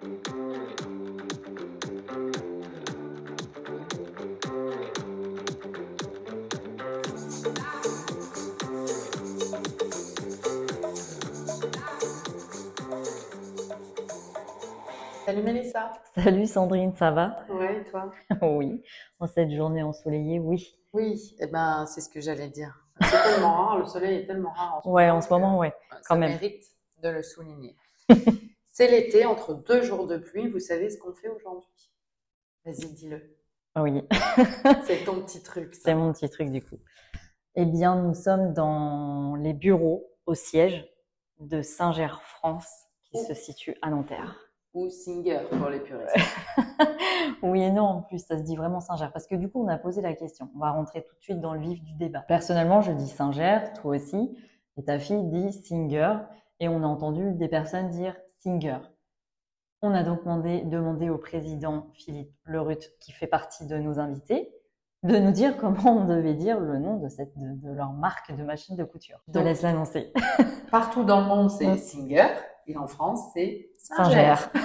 Salut Mélissa. Salut Sandrine, ça va? Ouais, et toi? Oui, en cette journée ensoleillée, oui. Oui, c'est ce que j'allais dire. C'est tellement rare, le soleil est tellement rare en ce Ouais, en moment ce moment, ouais, que quand ça même. mérite de le souligner. C'est l'été, entre 2 jours de pluie. Vous savez ce qu'on fait aujourd'hui? Vas-y, dis-le. Oui, C'est ton petit truc, c'est ça. mon petit truc du coup. Eh bien, nous sommes dans les bureaux au siège de Saint-Ger France, qui se Ou, situe à Nanterre. ou Singer pour les puristes. Oui et non, en plus, ça se dit vraiment Saint-Ger, parce que du coup, on a posé la question. On va rentrer tout de suite dans le vif du débat. Personnellement, je dis Saint-Ger, toi aussi, et ta fille dit Singer, et on a entendu des personnes dire Singer. On a donc demandé au président Philippe Lerut, qui fait partie de nos invités, de nous dire comment on devait dire le nom de leur marque de machine de couture. Je te Donc, laisse l'annoncer. partout dans le monde, c'est Singer. Et en France, c'est Singer. Saint-Ger.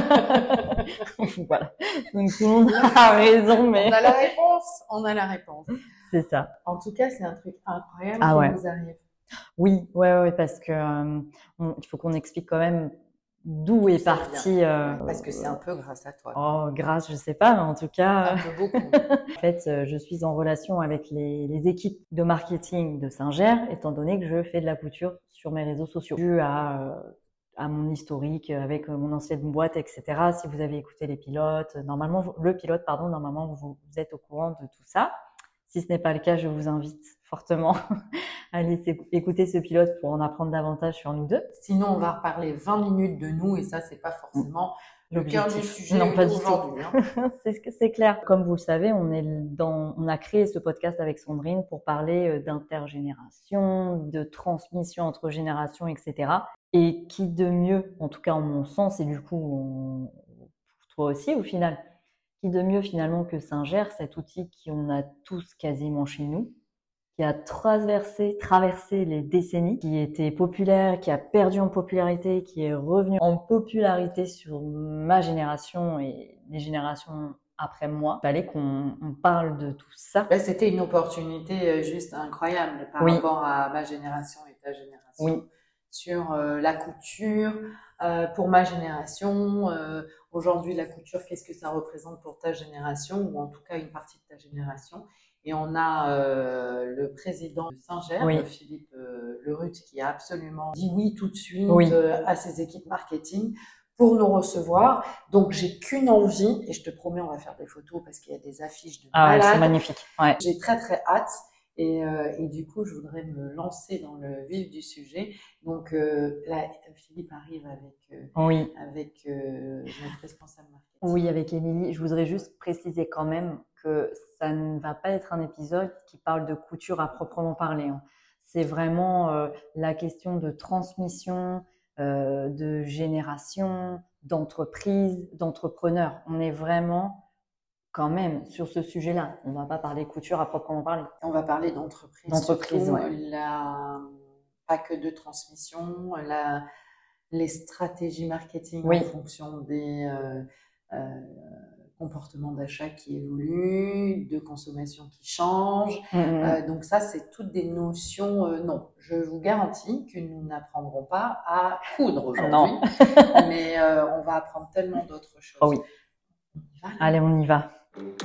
Voilà. Donc tout le monde a raison, mais On a la réponse. On a la réponse. c'est ça. En tout cas, c'est un truc incroyable Ah qui ouais. nous arrive. Oui, ouais, parce que il faut qu'on explique quand même d'où est Ça parti. vient. Parce que c'est un peu grâce à toi. Oh, grâce, je sais pas, mais en tout cas, Un peu beaucoup. en fait, je suis en relation avec les équipes de marketing de Singer, étant donné que je fais de la couture sur mes réseaux sociaux, dû à mon historique avec mon ancienne boîte, etc. Si vous avez écouté les pilotes, le pilote, pardon, normalement vous êtes au courant de tout ça. Si ce n'est pas le cas, je vous invite fortement à aller écouter ce pilote pour en apprendre davantage sur nous deux. Sinon, on va reparler 20 minutes de nous et ça, c'est pas forcément le cœur du sujet Non, pas du tout. aujourd'hui. C'est clair. Comme vous le savez, on a créé ce podcast avec Sandrine pour parler d'intergénération, de transmission entre générations, etc. Et qui de mieux, en tout cas en mon sens, et du coup pour toi aussi au final, qui de mieux finalement que Singer, cet outil qu'on a tous quasiment chez nous, qui a traversé les décennies, qui était populaire, qui a perdu en popularité, qui est revenu en popularité sur ma génération et les générations après moi. Il fallait qu'on parle de tout ça. C'était une opportunité juste incroyable par rapport à ma génération et ta génération sur la couture. Pour ma génération, aujourd'hui, la couture, qu'est-ce que ça représente pour ta génération ou en tout cas une partie de ta génération? Et on a le président de Singer, Philippe Lerut, qui a absolument dit oui tout de suite à ses équipes marketing pour nous recevoir. Donc, j'ai qu'une envie, et je te promets, on va faire des photos parce qu'il y a des affiches de malades. C'est magnifique. Ouais. J'ai très, très hâte. Et du coup, je voudrais me lancer dans le vif du sujet. Donc, là, Philippe arrive avec notre responsable marketing. Oui, avec Émilie. Je voudrais juste préciser quand même que ça ne va pas être un épisode qui parle de couture à proprement parler. C'est vraiment la question de transmission, de génération, d'entreprise, d'entrepreneur. On est vraiment quand même sur ce sujet-là. On ne va pas parler couture à proprement parler. On va parler d'entreprise. D'entreprise, pas que de transmission, les stratégies marketing en fonction des comportements d'achat qui évoluent, de consommation qui changent. Donc ça, c'est toutes des notions. Non, je vous garantis que nous n'apprendrons pas à coudre aujourd'hui, mais on va apprendre tellement d'autres choses. Oh oui. Allez, on y va.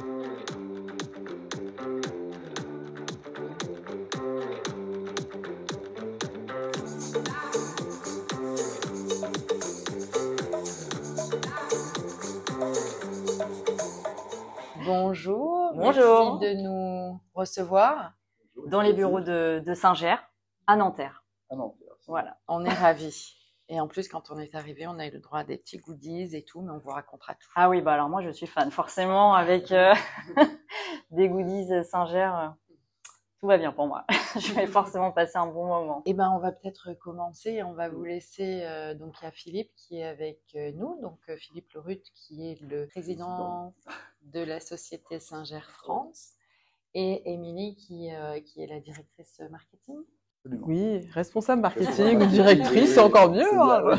Bonjour. Bonjour. Merci de nous recevoir dans les bureaux de Singer à Nanterre. Voilà, on est ravis. Et en plus, quand on est arrivé, on a eu le droit à des petits goodies et tout, mais on vous racontera tout. Ah oui, bah alors moi je suis fan, forcément avec des goodies Singer, tout va bien pour moi. Je vais forcément passer un bon moment. Eh ben, on va peut-être commencer. On va vous laisser. Donc, il y a Philippe qui est avec nous. Donc, Philippe Lerut qui est le président de la société Singer France, et Émilie qui est la directrice marketing. Absolument. Oui, responsable marketing ou directrice, c'est encore mieux. Hein.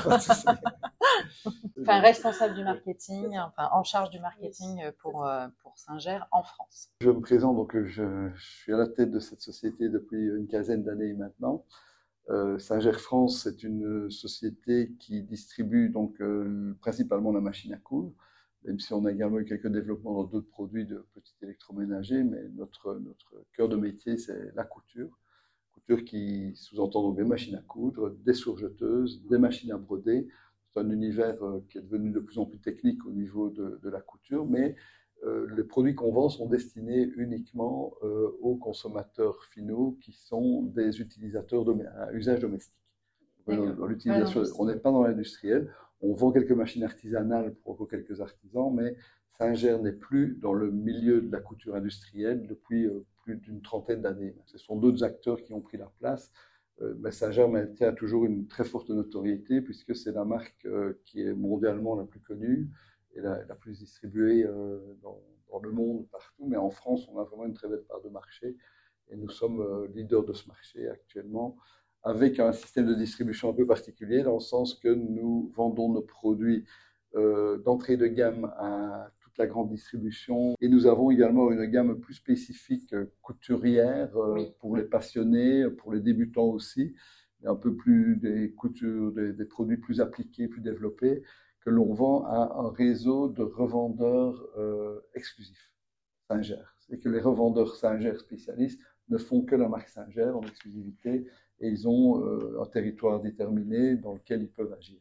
Enfin, responsable du marketing, enfin en charge du marketing pour Singer en France. Je me présente, donc je suis à la tête de cette société depuis une quinzaine d'années maintenant. Singer France, c'est une société qui distribue donc principalement la machine à coudre, même si on a également eu quelques développements dans d'autres produits de petits électroménagers, mais notre cœur de métier, c'est la couture. Couture qui sous-entend donc des machines à coudre, des sourjeteuses, des machines à broder. C'est un univers qui est devenu de plus en plus technique au niveau de la couture, mais les produits qu'on vend sont destinés uniquement aux consommateurs finaux qui sont des utilisateurs à usage domestique. Dans l'utilisation, on n'est pas dans l'industriel. On vend quelques machines artisanales pour quelques artisans, mais Singer n'est plus dans le milieu de la couture industrielle depuis plus d'une trentaine d'années. Ce sont d'autres acteurs qui ont pris la place. Mais Singer maintient toujours une très forte notoriété puisque c'est la marque qui est mondialement la plus connue et la plus distribuée dans le monde partout. Mais en France, on a vraiment une très belle part de marché et nous sommes leaders de ce marché actuellement, avec un système de distribution un peu particulier, dans le sens que nous vendons nos produits d'entrée de gamme à toute la grande distribution. Et nous avons également une gamme plus spécifique couturière pour les passionnés, pour les débutants aussi, un peu plus des coutures, des produits plus appliqués, plus développés, que l'on vend à un réseau de revendeurs exclusifs, Singer. C'est que les revendeurs Singer spécialistes ne font que la marque Singer en exclusivité et ils ont un territoire déterminé dans lequel ils peuvent agir.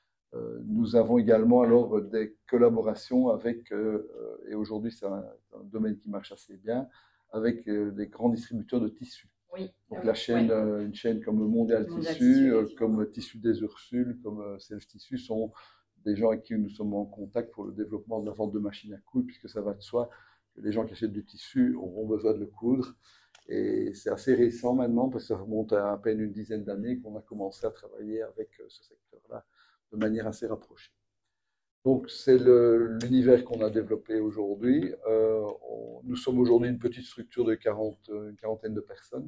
Nous avons également alors des collaborations avec, et aujourd'hui c'est un domaine qui marche assez bien, avec des grands distributeurs de tissus. Oui. Donc la chaîne, une chaîne comme Mondial Tissu, comme Tissu des Ursules, comme Self Tissu sont des gens avec qui nous sommes en contact pour le développement de la vente de machines à coudre, puisque ça va de soi que les gens qui achètent du tissu auront besoin de le coudre. Et c'est assez récent maintenant, parce que ça remonte à peine une dizaine d'années qu'on a commencé à travailler avec ce secteur-là de manière assez rapprochée. Donc c'est l'univers qu'on a développé aujourd'hui. Nous sommes aujourd'hui une petite structure de une quarantaine de personnes.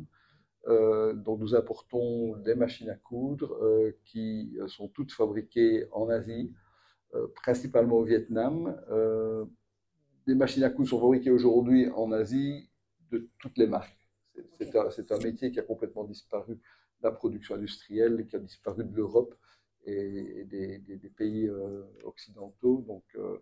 Donc nous importons des machines à coudre qui sont toutes fabriquées en Asie, principalement au Vietnam. Les machines à coudre sont fabriquées aujourd'hui en Asie de toutes les marques. C'est un métier qui a complètement disparu de la production industrielle, qui a disparu de l'Europe et des pays occidentaux. Donc,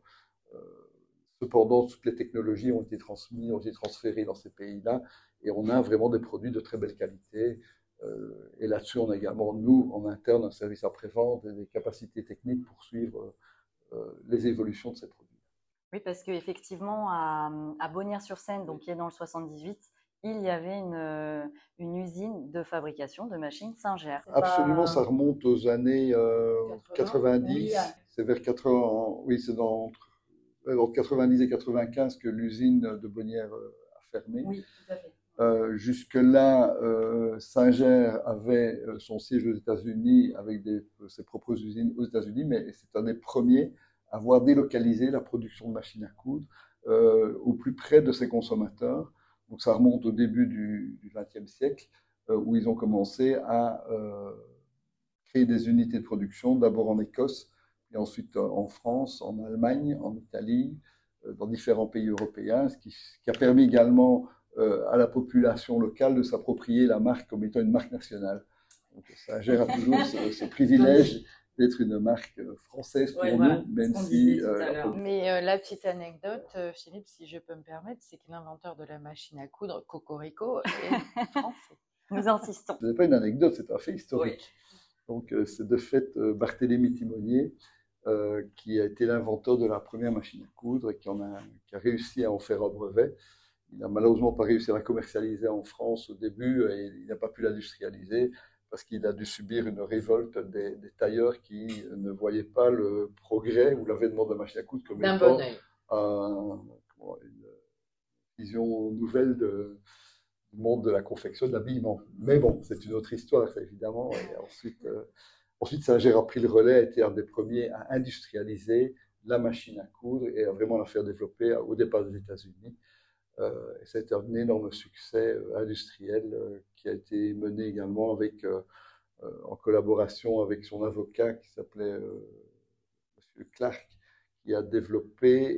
cependant, toutes les technologies ont été transmises, ont été transférées dans ces pays-là, et on a vraiment des produits de très belle qualité. Et là-dessus, on a également, nous, en interne, un service après-vente et des capacités techniques pour suivre les évolutions de ces produits. Oui, parce qu'effectivement, à Bonnières-sur-Seine, donc qui est dans le 78, il y avait une usine de fabrication de machines Singer. Absolument, ça remonte aux années 90. Oui. C'est vers 80, oui, c'est entre 90 et 95 que l'usine de Bonnières a fermé. Oui, tout à fait. Jusque-là, Singer avait son siège aux États-Unis avec ses propres usines aux États-Unis, mais c'est un des premiers à avoir délocalisé la production de machines à coudre au plus près de ses consommateurs. Donc ça remonte au début du XXe siècle, où ils ont commencé à créer des unités de production, d'abord en Écosse, et ensuite en France, en Allemagne, en Italie, dans différents pays européens, ce qui a permis également à la population locale de s'approprier la marque comme étant une marque nationale. Donc Singer a toujours ce privilège d'être une marque française pour nous, voilà, même si... Mais la petite anecdote, Philippe, si je peux me permettre, c'est que l'inventeur de la machine à coudre, Cocorico, est français. Nous insistons. Ce n'est pas une anecdote, c'est un fait historique. Oui. Donc c'est de fait Barthélemy Timonier qui a été l'inventeur de la première machine à coudre et qui a réussi à en faire un brevet. Il n'a malheureusement pas réussi à la commercialiser en France au début et il n'a pas pu l'industrialiser parce qu'il a dû subir une révolte des tailleurs qui ne voyaient pas le progrès ou l'avènement de la machine à coudre comme étant une vision nouvelle du monde de la confection, de l'habillement. Mais bon, c'est une autre histoire, ça, évidemment. Et ensuite, Singer a pris le relais, a été un des premiers à industrialiser la machine à coudre et à vraiment la faire développer au départ des États-Unis. Et ça a été un énorme succès industriel qui a été mené également en collaboration avec son avocat qui s'appelait Monsieur Clark, qui a développé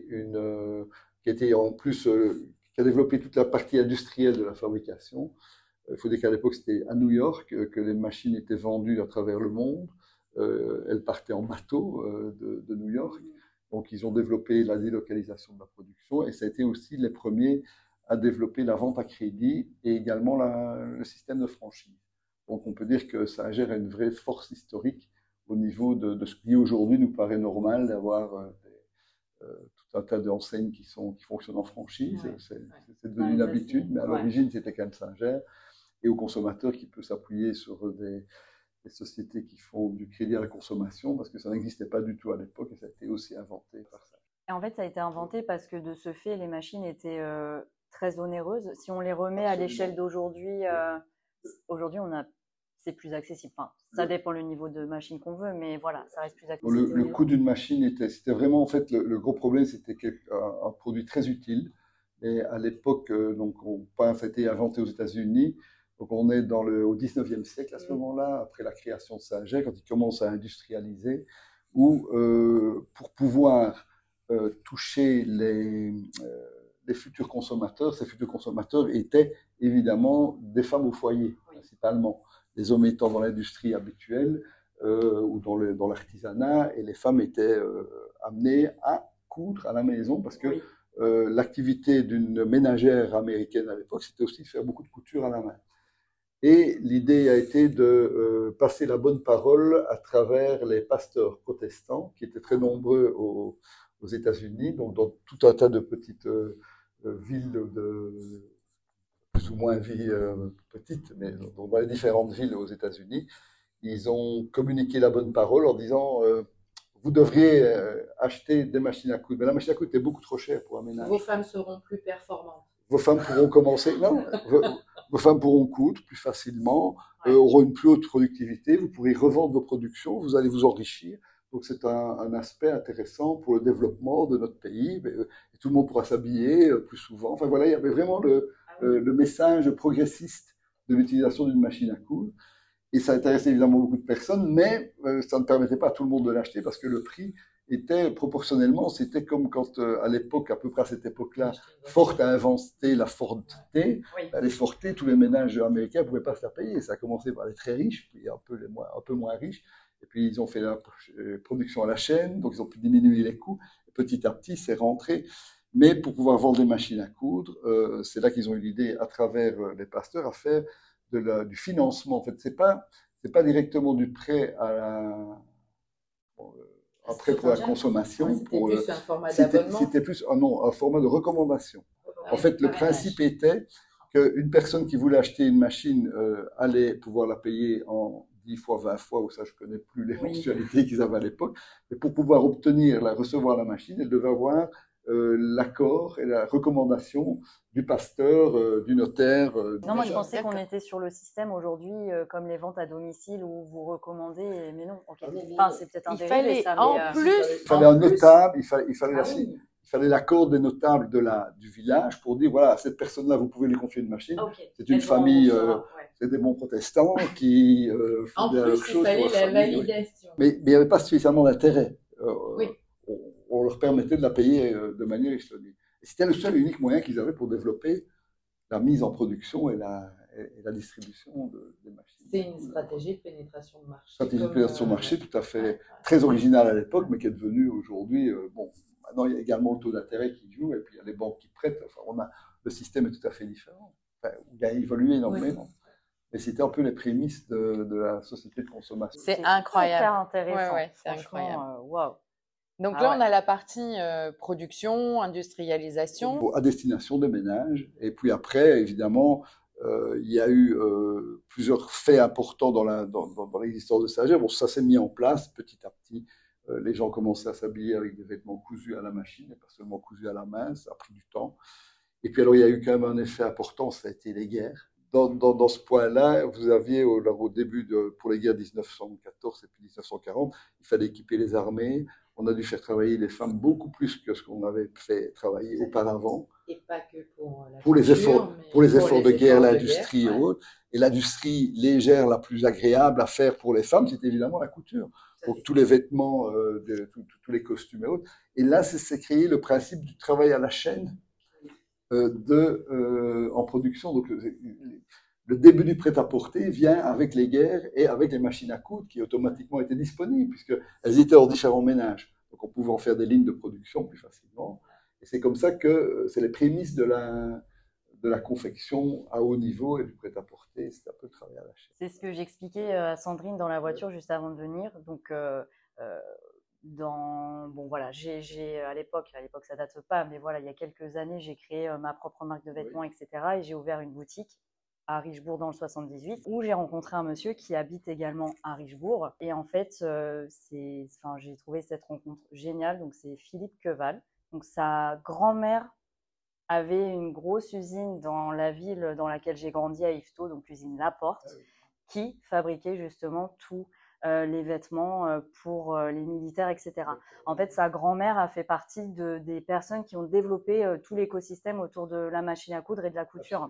qui a développé toute la partie industrielle de la fabrication. Il faut dire qu'à l'époque, c'était à New York que les machines étaient vendues à travers le monde. Elles partaient en bateau de New York. Donc, ils ont développé la délocalisation de la production et ça a été aussi les premiers à développer la vente à crédit et également le système de franchise. Donc, on peut dire que Singer a une vraie force historique au niveau de ce qui aujourd'hui nous paraît normal d'avoir tout un tas d'enseignes qui fonctionnent en franchise. Ouais. C'est devenu une habitude, mais à l'origine, c'était quand même Singer. Et au consommateur qui peut s'appuyer sur des sociétés qui font du crédit à la consommation, parce que ça n'existait pas du tout à l'époque et ça a été aussi inventé par ça. Et en fait, ça a été inventé parce que de ce fait, les machines étaient très onéreuses. Si on les remet à l'échelle d'aujourd'hui, aujourd'hui, c'est plus accessible. Enfin, ça dépend le niveau de machine qu'on veut, mais voilà, ça reste plus accessible. Le coût d'une machine c'était vraiment, en fait, le gros problème, c'était un produit très utile. Et à l'époque, ça a été inventé aux États-Unis. Donc, on est au 19e siècle à ce moment-là, après la création de Singer, quand ils commencent à industrialiser, où pour pouvoir toucher les futurs consommateurs, ces futurs consommateurs étaient évidemment des femmes au foyer, principalement. Les hommes étant dans l'industrie habituelle ou dans l'artisanat, et les femmes étaient amenées à coudre à la maison parce que l'activité d'une ménagère américaine à l'époque, c'était aussi de faire beaucoup de couture à la main. Et l'idée a été de passer la bonne parole à travers les pasteurs protestants, qui étaient très nombreux aux États-Unis, donc dans tout un tas de petites villes plus ou moins petites, mais dans les différentes villes aux États-Unis. Ils ont communiqué la bonne parole en disant vous devriez acheter des machines à coudre. Mais la machine à coudre était beaucoup trop chère pour un ménage. Vos femmes seront plus performantes. Vos femmes pourront commencer. Non, vos femmes pourront coudre plus facilement, auront une plus haute productivité, vous pourrez revendre vos productions, vous allez vous enrichir. Donc c'est un aspect intéressant pour le développement de notre pays. Et tout le monde pourra s'habiller plus souvent. Enfin voilà, il y avait vraiment le message progressiste de l'utilisation d'une machine à coudre. Et ça intéressait évidemment beaucoup de personnes, mais ça ne permettait pas à tout le monde de l'acheter parce que le prix était proportionnellement, c'était comme quand à l'époque, à peu près à cette époque-là, Ford a inventé la Ford T. Les Ford T, tous les ménages américains ne pouvaient pas se la payer. Ça a commencé par les très riches, puis un peu moins riches. Et puis ils ont fait la production à la chaîne, donc ils ont pu diminuer les coûts. Et petit à petit, c'est rentré. Mais pour pouvoir vendre des machines à coudre, c'est là qu'ils ont eu l'idée, à travers les pasteurs, à faire du financement. En fait, c'est pas directement du prêt un prêt pour la consommation. C'était plus un format d'abonnement. C'était plus un format de recommandation. En fait, le principe était qu'une personne qui voulait acheter une machine allait pouvoir la payer en 10 fois, 20 fois, ou ça je ne connais plus les mensualités qu'ils avaient à l'époque. Mais pour pouvoir recevoir la machine, elle devait avoir l'accord et la recommandation du pasteur, du notaire. Non, moi je pensais qu'on était sur le système aujourd'hui, comme les ventes à domicile où vous recommandez, mais non. Okay. Enfin, c'est peut-être un dérivé, ça. Il fallait un notable, il fallait l'accord des notables du village pour dire voilà, cette personne-là, vous pouvez lui confier une machine. C'est une famille, c'est des bons protestants qui font des choses. En plus, il fallait la validation. Mais il n'y avait pas spécialement d'intérêt. On leur permettait de la payer de manière échelonnée. Et c'était le seul et unique moyen qu'ils avaient pour développer la mise en production et la distribution des machines. C'est une stratégie de pénétration de marché. Stratégie de pénétration de marché tout à fait très originale à l'époque, mais qui est devenue aujourd'hui, maintenant il y a également le taux d'intérêt qui joue, et puis il y a les banques qui prêtent, enfin le système est tout à fait différent. Enfin, il a évolué énormément. Mais c'était un peu les prémices de la société de consommation. C'est incroyable. Hyper intéressant. Ouais, c'est incroyable. Wow. Donc là, on a la partie production, industrialisation. À destination des ménages. Et puis après, évidemment, il y a eu plusieurs faits importants dans l'existence de Singer. Bon, ça s'est mis en place petit à petit. Les gens commençaient à s'habiller avec des vêtements cousus à la machine et pas seulement cousus à la main. Ça a pris du temps. Et puis alors, il y a eu quand même un effet important, ça a été les guerres. Dans ce point-là, vous aviez au début pour les guerres 1914 et puis 1940, il fallait équiper les armées. on a dû faire travailler les femmes beaucoup plus que ce qu'on avait fait travailler auparavant. Et pas que pour la pour les couture, efforts de guerre, de l'industrie guerre, et autres. Et l'industrie légère, la plus agréable à faire pour les femmes, c'est évidemment la couture. Donc tous les vêtements, tous les costumes et autres. Et là, c'est créé le principe du travail à la chaîne en production. Donc le début du prêt-à-porter vient avec les guerres et avec les machines à coudre qui automatiquement étaient disponibles puisqu'elles étaient en différents ménages. Donc on pouvait en faire des lignes de production plus facilement. Et c'est comme ça que c'est les prémices de la confection à haut niveau et du prêt-à-porter. C'est un peu le travail à la chaîne. C'est ce que j'expliquais à Sandrine dans la voiture juste avant de venir. Donc, bon voilà, j'ai à l'époque ça date pas, mais voilà, il y a quelques années, j'ai créé ma propre marque de vêtements, etc. Et j'ai ouvert une boutique à Richebourg dans le 78, où j'ai rencontré un monsieur qui habite également à Richebourg. Et en fait, j'ai trouvé cette rencontre géniale. Donc c'est Philippe Queval. Donc sa grand-mère avait une grosse usine dans la ville dans laquelle j'ai grandi à Yvetot, donc l'usine Laporte, qui fabriquait justement tous les vêtements pour les militaires, etc. En fait, sa grand-mère a fait partie des personnes qui ont développé tout l'écosystème autour de la machine à coudre et de la couture.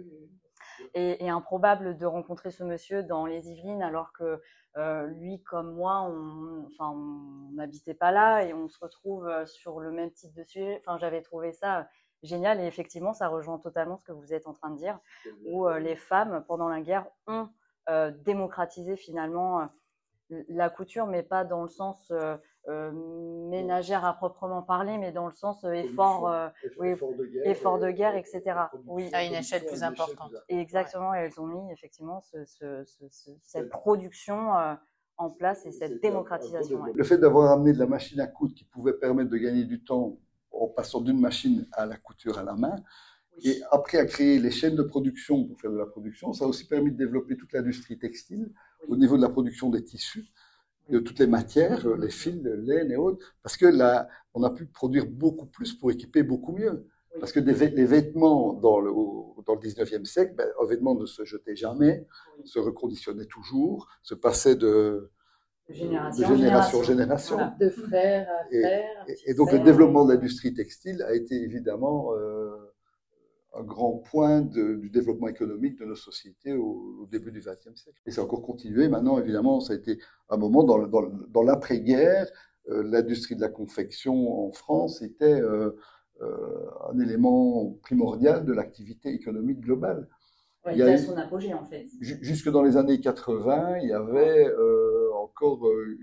Et improbable de rencontrer ce monsieur dans les Yvelines alors que lui comme moi, on n'habitait pas là et on se retrouve sur le même type de sujet. Enfin, j'avais trouvé ça génial et effectivement, ça rejoint totalement ce que vous êtes en train de dire, où les femmes, pendant la guerre, ont démocratisé finalement la couture, mais pas dans le sens ménagère à proprement parler, mais dans le sens effort de guerre, etc. Oui, à une échelle plus importante. Et exactement, et elles ont mis effectivement cette production en place et cette démocratisation. Le fait d'avoir amené de la machine à coudre qui pouvait permettre de gagner du temps en passant d'une machine à la couture à la main, et après à créer les chaînes de production pour faire de la production, ça a aussi permis de développer toute l'industrie textile au niveau de la production des tissus, de toutes les matières, les fils, le laine et autres, parce que là, on a pu produire beaucoup plus pour équiper beaucoup mieux. Parce que les vêtements dans le 19e siècle, un vêtement ne se jetait jamais, se reconditionnait toujours, se passait de génération en génération. Voilà, de frère à frère. Et donc le développement de l'industrie textile a été évidemment un grand point du développement économique de nos sociétés au début du XXe siècle. Et ça a encore continué. Maintenant, évidemment, ça a été un moment dans l'après-guerre. L'industrie de la confection en France était un élément primordial de l'activité économique globale. Ouais, il y a son apogée, en fait. Jusque dans les années 80, il y avait encore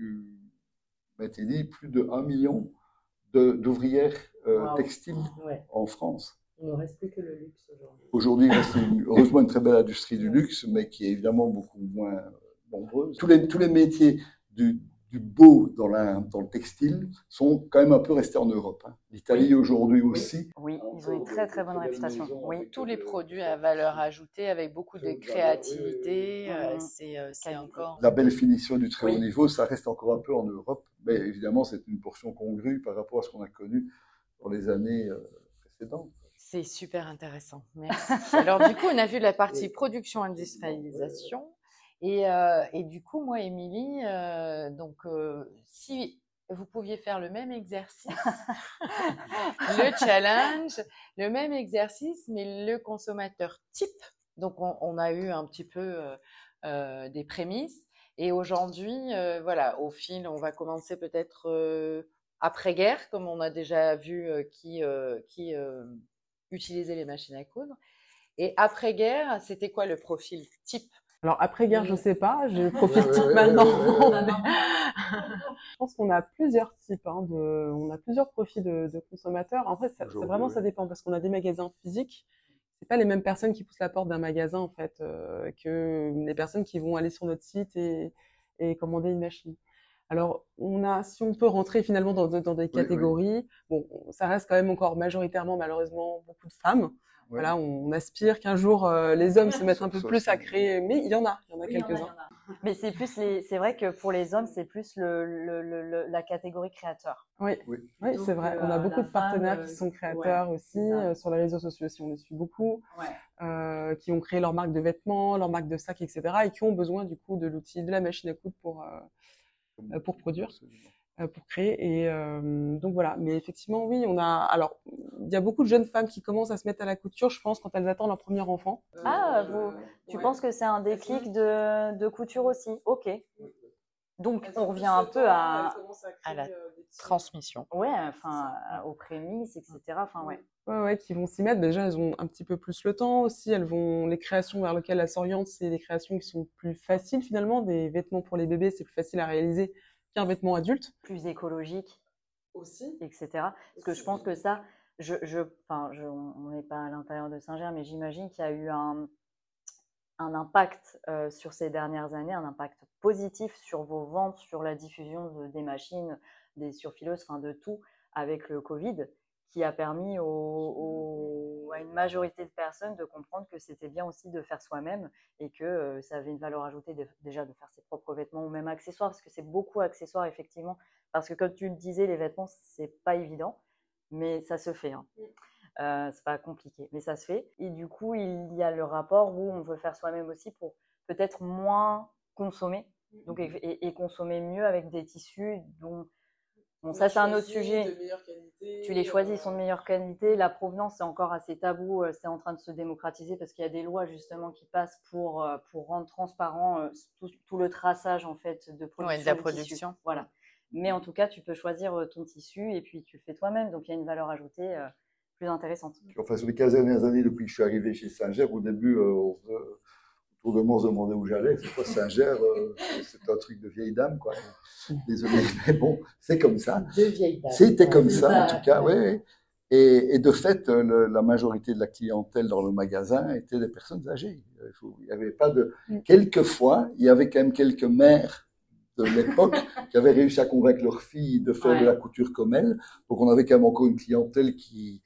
plus de 1 million d'ouvrières textiles en France. Il ne reste plus que le luxe aujourd'hui. Aujourd'hui, il reste heureusement une très belle industrie du luxe, mais qui est évidemment beaucoup moins nombreuse. Tous les métiers du beau dans le textile sont quand même un peu restés en Europe. L'Italie aujourd'hui aussi. Oui, ils ont une très très bonne réputation. Oui. Tous les produits à valeur ajoutée avec beaucoup de créativité, c'est encore... La belle finition du très haut niveau, ça reste encore un peu en Europe, mais évidemment c'est une portion congrue par rapport à ce qu'on a connu dans les années précédentes. C'est super intéressant, merci. Alors du coup, on a vu la partie production-industrialisation. Et du coup, moi, Émilie, si vous pouviez faire le même exercice, le challenge, le même exercice, mais le consommateur type. Donc, on a eu un petit peu des prémices. Et aujourd'hui, voilà, au fil, on va commencer peut-être après-guerre, comme on a déjà vu qui utilisait les machines à coudre. Et après-guerre, c'était quoi le profil type? Alors après-guerre, je sais pas, j'ai le profil type maintenant. Je pense qu'on a plusieurs types, on a plusieurs profils de consommateurs. En fait, ça dépend parce qu'on a des magasins physiques. C'est pas les mêmes personnes qui poussent la porte d'un magasin en fait que les personnes qui vont aller sur notre site et commander une machine. Alors, si on peut rentrer finalement dans des catégories, bon, ça reste quand même encore majoritairement, malheureusement, beaucoup de femmes. Ouais. Voilà, on aspire qu'un jour les hommes se mettent un peu plus à créer, mais il y en a quelques-uns. Mais c'est vrai que pour les hommes, c'est plus la catégorie créateur. Oui, c'est vrai. On a beaucoup de partenaires qui sont créateurs aussi sur les réseaux sociaux, si on les suit beaucoup, qui ont créé leur marque de vêtements, leur marque de sacs, etc., et qui ont besoin du coup de l'outil, de la machine à coudre pour produire. pour créer. Et donc voilà. Mais effectivement, oui, alors, il y a beaucoup de jeunes femmes qui commencent à se mettre à la couture, je pense, quand elles attendent leur premier enfant. Tu penses que c'est un déclic de couture aussi? Ok. Donc, on revient un peu à la transmission. Ouais, enfin, aux prémices, etc. Enfin, ouais. Ouais, qui vont s'y mettre. Déjà, elles ont un petit peu plus le temps aussi. Les créations vers lesquelles elles s'orientent, c'est des créations qui sont plus faciles finalement. Des vêtements pour les bébés, c'est plus facile à réaliser qu'un vêtement adulte. Plus écologique. Aussi. Etc. Parce que je pense que ça, on n'est pas à l'intérieur de Singer, mais j'imagine qu'il y a eu un impact sur ces dernières années, un impact positif sur vos ventes, sur la diffusion des machines, des surfileuses, enfin de tout, avec le Covid, qui a permis à une majorité de personnes de comprendre que c'était bien aussi de faire soi-même et que ça avait une valeur ajoutée déjà de faire ses propres vêtements ou même accessoires, parce que c'est beaucoup accessoires effectivement, parce que comme tu le disais, les vêtements, c'est pas évident, mais ça se fait. Hein. C'est pas compliqué, mais ça se fait. Et du coup, il y a le rapport où on veut faire soi-même aussi pour peut-être moins consommer, donc et consommer mieux avec des tissus dont bon, ça c'est un autre sujet. De meilleure qualité, tu les choisis, ils sont de meilleure qualité. La provenance, c'est encore assez tabou, c'est en train de se démocratiser parce qu'il y a des lois justement qui passent pour rendre transparent tout le traçage en fait de production. De la production. Tissu. Voilà. Mais en tout cas, tu peux choisir ton tissu et puis tu le fais toi-même, donc il y a une valeur ajoutée plus intéressante. Enfin, sur les 15 dernières années, depuis que je suis arrivé chez Singer, au début, autour de moi, on se demandait où j'allais. C'est quoi Singer c'est un truc de vieille dame, quoi. Désolé, mais bon, c'est comme ça. De vieille dame. C'était comme ça, en tout cas, oui. Et de fait, la majorité de la clientèle dans le magasin était des personnes âgées. Il n'y avait pas de. Quelquefois, il y avait quand même quelques mères de l'époque qui avaient réussi à convaincre leurs filles de faire de la couture comme elles. Donc, on avait quand même encore une clientèle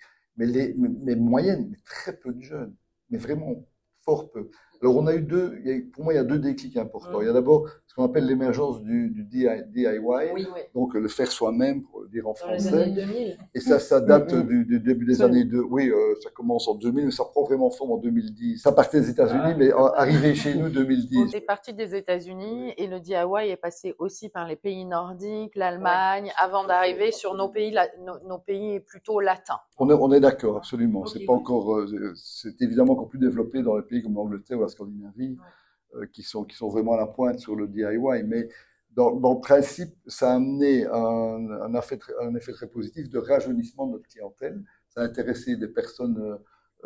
mais moyenne, mais très peu de jeunes, mais vraiment fort peu. Alors, on a eu pour moi, il y a deux déclics importants. Il y a d'abord ce qu'on appelle l'émergence du DIY, donc le faire soi-même, pour le dire en français. Dans les années 2000. Et ça date du début des années 2000. Oui, ça commence en 2000, mais ça prend vraiment forme en 2010. Ça partait des États-Unis, mais arrivé chez nous 2010. C'est parti des États-Unis et le DIY est passé aussi par les pays nordiques, l'Allemagne, avant d'arriver sur nos pays plutôt latins. On est d'accord, absolument. Okay. C'est pas encore, c'est évidemment encore plus développé dans les pays comme l'Angleterre ou la Scandinavie, qui sont vraiment à la pointe sur le DIY. Mais dans le principe, ça a amené un effet très positif de rajeunissement de notre clientèle. Ça a intéressé des personnes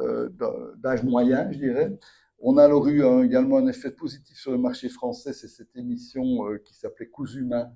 d'âge moyen, je dirais. On a alors eu également un effet positif sur le marché français. C'est cette émission qui s'appelait Cousu Main.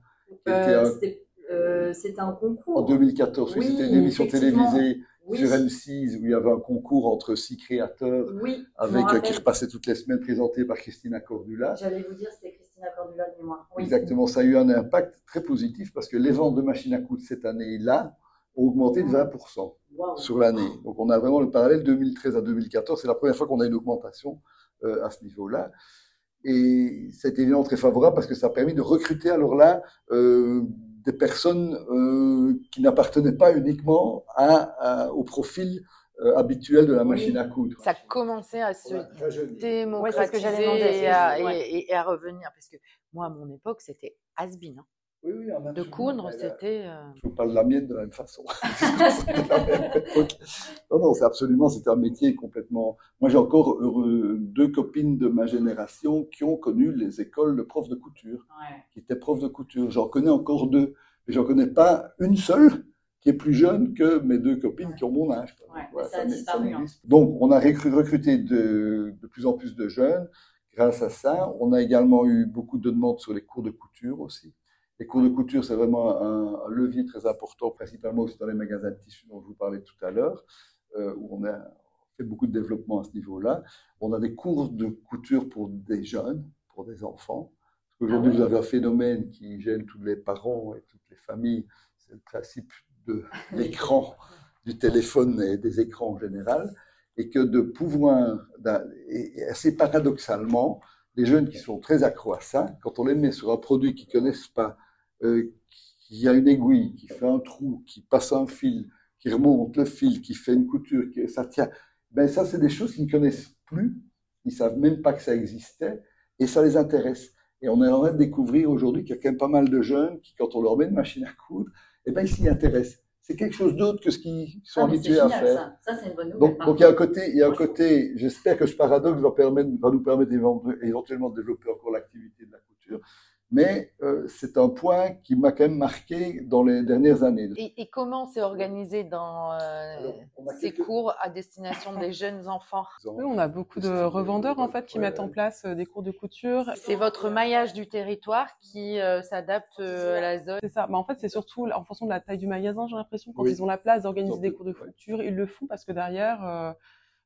C'était un concours. En 2014, oui, c'était une émission télévisée sur M6 où il y avait un concours entre 6 créateurs qui repassait toutes les semaines, présenté par Christina Cordula. J'allais vous dire, c'était Christina Cordula de mémoire. Oui. Exactement, ça a eu un impact très positif parce que les ventes de machines à coudre cette année-là ont augmenté de 20% sur l'année. Donc on a vraiment le parallèle 2013 à 2014. C'est la première fois qu'on a une augmentation à ce niveau-là. Et c'était évidemment très favorable parce que ça a permis de recruter alors là des personnes qui n'appartenaient pas uniquement au profil habituel de la machine à coudre. Ça commençait à se démocratiser et à revenir. Parce que moi, à mon époque, c'était has-been. Hein. Oui, de coudre, c'était... Je vous parle de la mienne de la même façon. Non, c'était un métier complètement... Moi, j'ai encore 2 copines de ma génération qui ont connu les écoles de profs de couture, qui étaient profs de couture. J'en connais encore 2, mais j'en connais pas une seule qui est plus jeune que mes 2 copines qui ont mon âge. Ça a disparu. Donc, on a recruté de plus en plus de jeunes grâce à ça. On a également eu beaucoup de demandes sur les cours de couture aussi. Les cours de couture, c'est vraiment un levier très important, principalement aussi dans les magasins de tissus dont je vous parlais tout à l'heure, où on a fait beaucoup de développement à ce niveau-là. On a des cours de couture pour des jeunes, pour des enfants. Parce qu'aujourd'hui, vous avez un phénomène qui gêne tous les parents et toutes les familles, c'est le principe de l'écran, du téléphone et des écrans en général, et que de pouvoir, et assez paradoxalement, les jeunes qui sont très accros à ça, quand on les met sur un produit qu'ils ne connaissent pas, qui a une aiguille, qui fait un trou, qui passe un fil, qui remonte le fil, qui fait une couture, ça tient, ben ça, c'est des choses qu'ils ne connaissent plus, ils ne savent même pas que ça existait, et ça les intéresse. Et on est en train de découvrir aujourd'hui qu'il y a quand même pas mal de jeunes qui, quand on leur met une machine à coudre, eh ben, ils s'y intéressent. C'est quelque chose d'autre que ce qu'ils sont habitués à faire. Ça, c'est une bonne nouvelle. Donc il y a un côté, j'espère que ce paradoxe va nous permettre éventuellement de développer encore l'activité de la couture. Mais c'est un point qui m'a quand même marqué dans les dernières années. Et comment c'est organisé dans ces cours à destination des jeunes enfants? Oui, on a beaucoup de revendeurs en fait qui mettent en place des cours de couture. C'est votre maillage du territoire qui s'adapte à la zone. C'est ça. Mais en fait, c'est surtout en fonction de la taille du magasin, j'ai l'impression. Quand ils ont la place d'organiser des cours de couture, ils le font parce que derrière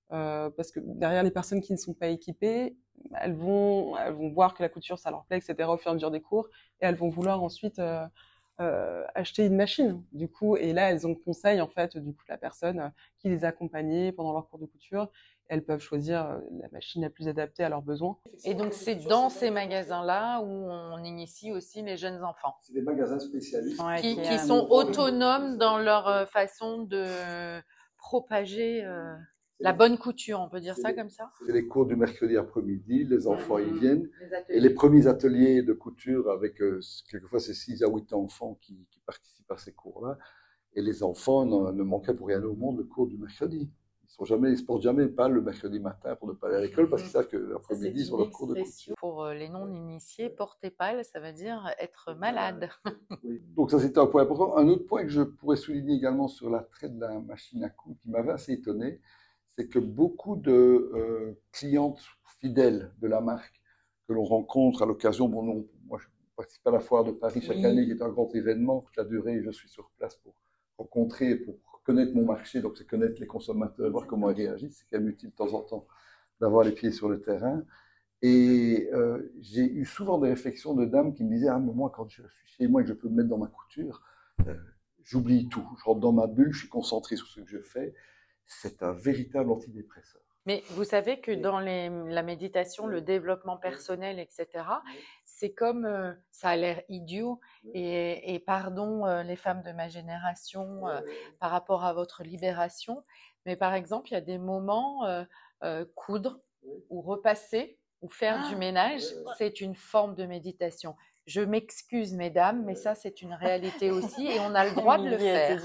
les personnes qui ne sont pas équipées, elles vont voir que la couture ça leur plaît, etc. au fur et à mesure des cours, et elles vont vouloir ensuite acheter une machine. Du coup, et là elles ont le conseil en fait du coup de la personne qui les accompagnait pendant leur cours de couture. Elles peuvent choisir la machine la plus adaptée à leurs besoins. Et donc c'est dans ces magasins-là où on initie aussi les jeunes enfants. C'est des magasins spécialistes qui sont autonomes dans leur façon de propager la bonne couture, on peut dire ça comme ça? C'est les cours du mercredi après-midi, les enfants y viennent. Et les premiers ateliers de couture avec, quelquefois, c'est 6 à 8 enfants qui participent à ces cours-là. Et les enfants ne manquaient pour rien au monde le cours du mercredi. Ils ne se portent jamais pas le mercredi matin pour ne pas aller à l'école parce qu'ils savent que l'après-midi, ils ont leur cours de couture. Pour les non-initiés, porter pâle, ça veut dire être malade. Oui. Donc ça, c'était un point important. Un autre point que je pourrais souligner également sur l'attrait de la machine à coudre qui m'avait assez étonné, c'est que beaucoup de clientes fidèles de la marque que l'on rencontre à l'occasion, moi je participe à la foire de Paris chaque année, qui est un grand événement, toute la durée, je suis sur place pour rencontrer, pour connaître mon marché, donc c'est connaître les consommateurs, voir comment ils réagissent, c'est quand même utile de temps en temps d'avoir les pieds sur le terrain. Et j'ai eu souvent des réflexions de dames qui me disaient « Ah, mais moi, quand je suis chez moi et que je peux me mettre dans ma couture, j'oublie tout, je rentre dans ma bulle, je suis concentré sur ce que je fais. » C'est un véritable antidépresseur. Mais vous savez que dans la méditation, le développement personnel, etc., c'est comme, ça a l'air idiot, et pardon les femmes de ma génération par rapport à votre libération, mais par exemple, il y a des moments, coudre ou repasser ou faire du ménage, c'est une forme de méditation. Je m'excuse, mesdames, mais ça, c'est une réalité aussi, et on a le droit de le faire.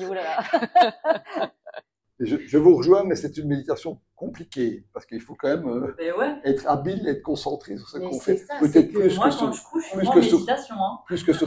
Je vous rejoins, mais c'est une méditation compliquée parce qu'il faut quand même être habile et être concentré sur ce qu'on fait. Peut-être plus moi, quand je couche, je suis en méditation. Plus que sur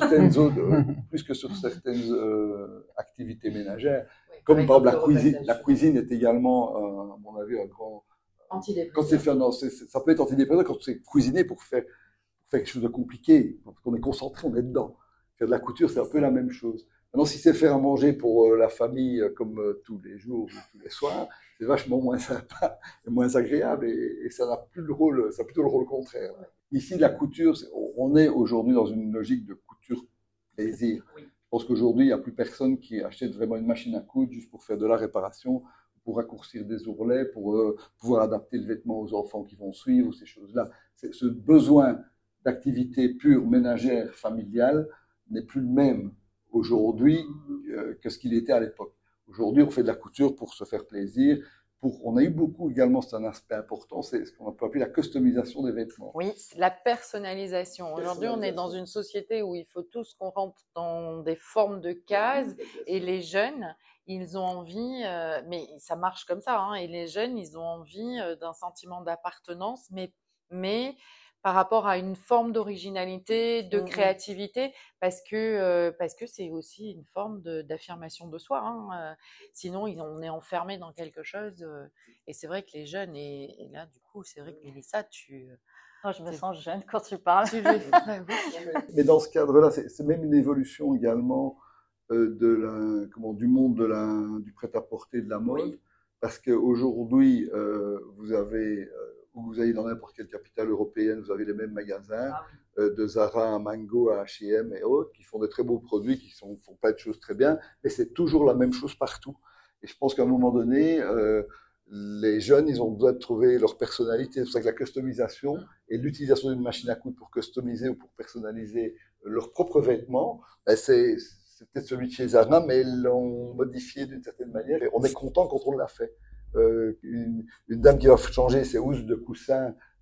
certaines activités ménagères. Comme par exemple la cuisine est également, à mon avis, un grand antidépresseur. Ça peut être antidépresseur quand c'est cuisiner pour faire quelque chose de compliqué, parce qu'on est concentré, on est dedans. Faire de la couture, c'est un peu la même chose. Maintenant, si c'est faire à manger pour la famille comme tous les jours ou tous les soirs, c'est vachement moins sympa et moins agréable et ça n'a plus le rôle, ça a plutôt le rôle contraire. Ici, la couture, on est aujourd'hui dans une logique de couture plaisir. Je pense qu'aujourd'hui, il n'y a plus personne qui achète vraiment une machine à coudre juste pour faire de la réparation, pour raccourcir des ourlets, pour pouvoir adapter le vêtement aux enfants qui vont suivre, ces choses-là. Ce besoin d'activité pure, ménagère, familiale, n'est plus le même aujourd'hui que ce qu'il était à l'époque. Aujourd'hui, on fait de la couture pour se faire plaisir. On a eu beaucoup également, c'est un aspect important, c'est ce qu'on peut appeler la customisation des vêtements. Oui, la personnalisation. Aujourd'hui, on est dans une société où il faut tous qu'on rentre dans des formes de cases et les jeunes, ils ont envie, mais ça marche comme ça, hein, et les jeunes, ils ont envie d'un sentiment d'appartenance, mais par rapport à une forme d'originalité, de créativité, parce que c'est aussi une forme d'affirmation de soi. Hein. Sinon, on est enfermé dans quelque chose. Et c'est vrai que les jeunes, et là, du coup, c'est vrai que Mélissa, je me sens jeune quand tu parles. Mais dans ce cadre-là, c'est même une évolution également du monde du prêt-à-porter, de la mode. Oui. Parce qu'aujourd'hui, vous allez dans n'importe quelle capitale européenne, vous avez les mêmes magasins, de Zara à Mango à H&M et autres, qui font de très beaux produits, qui font pas de choses très bien, mais c'est toujours la même chose partout. Et je pense qu'à un moment donné, les jeunes, ils ont besoin de trouver leur personnalité. C'est pour ça que la customisation et l'utilisation d'une machine à coudre pour customiser ou pour personnaliser leurs propres vêtements, c'est peut-être celui de chez Zara, mais ils l'ont modifié d'une certaine manière. Et on est content quand on l'a fait. Une dame qui va changer ses housses de coussin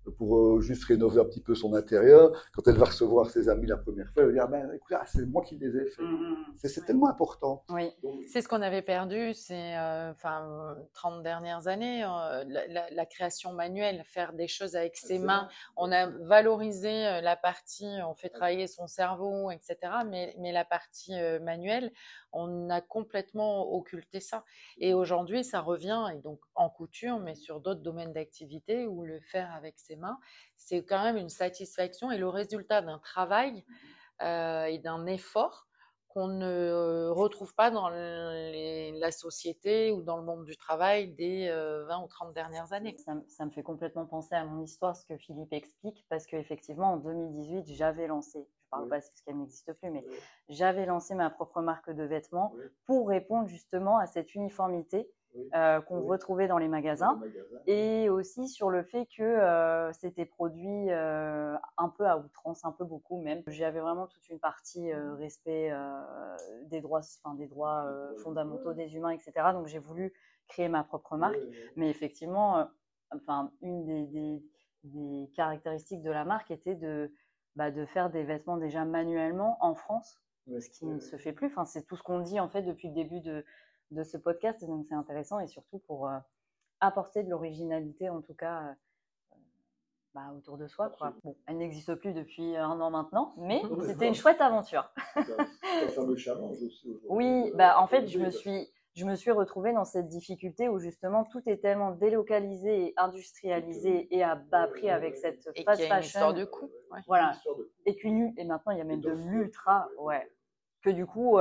pour juste rénover un petit peu son intérieur. Quand elle va recevoir ses amis la première fois, elle va dire écoute, c'est moi qui les ai fait. C'est tellement important. Oui, c'est ce qu'on avait perdu ces 30 dernières années, la création manuelle, faire des choses avec ses mains. On a valorisé la partie, on fait travailler son cerveau, etc. Mais la partie manuelle, on a complètement occulté ça. Et aujourd'hui, ça revient, et donc en couture, mais sur d'autres domaines d'activité où le faire avec ses mains, c'est quand même une satisfaction et le résultat d'un travail et d'un effort qu'on ne retrouve pas dans la société ou dans le monde du travail des 20 ou 30 dernières années. Ça me fait complètement penser à mon histoire, ce que Philippe explique, parce qu'effectivement, en 2018, j'avais lancé, je parle pas parce qu'elle n'existe plus, mais j'avais lancé ma propre marque de vêtements pour répondre justement à cette uniformité qu'on retrouvait dans les magasins, et aussi sur le fait que c'était produit un peu à outrance, un peu beaucoup même. J'avais vraiment toute une partie respect des droits fondamentaux des humains, etc. Donc j'ai voulu créer ma propre marque, mais effectivement, une des caractéristiques de la marque était de faire des vêtements déjà manuellement en France, ce qui ne se fait plus. Enfin, c'est tout ce qu'on dit en fait depuis le début de ce podcast, donc c'est intéressant, et surtout pour apporter de l'originalité en tout cas autour de soi, quoi. Bon, elle n'existe plus depuis 1 an maintenant, mais c'était une chouette aventure. C'est un fameux challenge aussi aujourd'hui. Oui, en fait je me suis retrouvée dans cette difficulté où justement tout est tellement délocalisé et industrialisé et à bas prix avec cette fast fashion. Et une histoire de coût. Voilà. Et maintenant il y a même de l'ultra, que du coup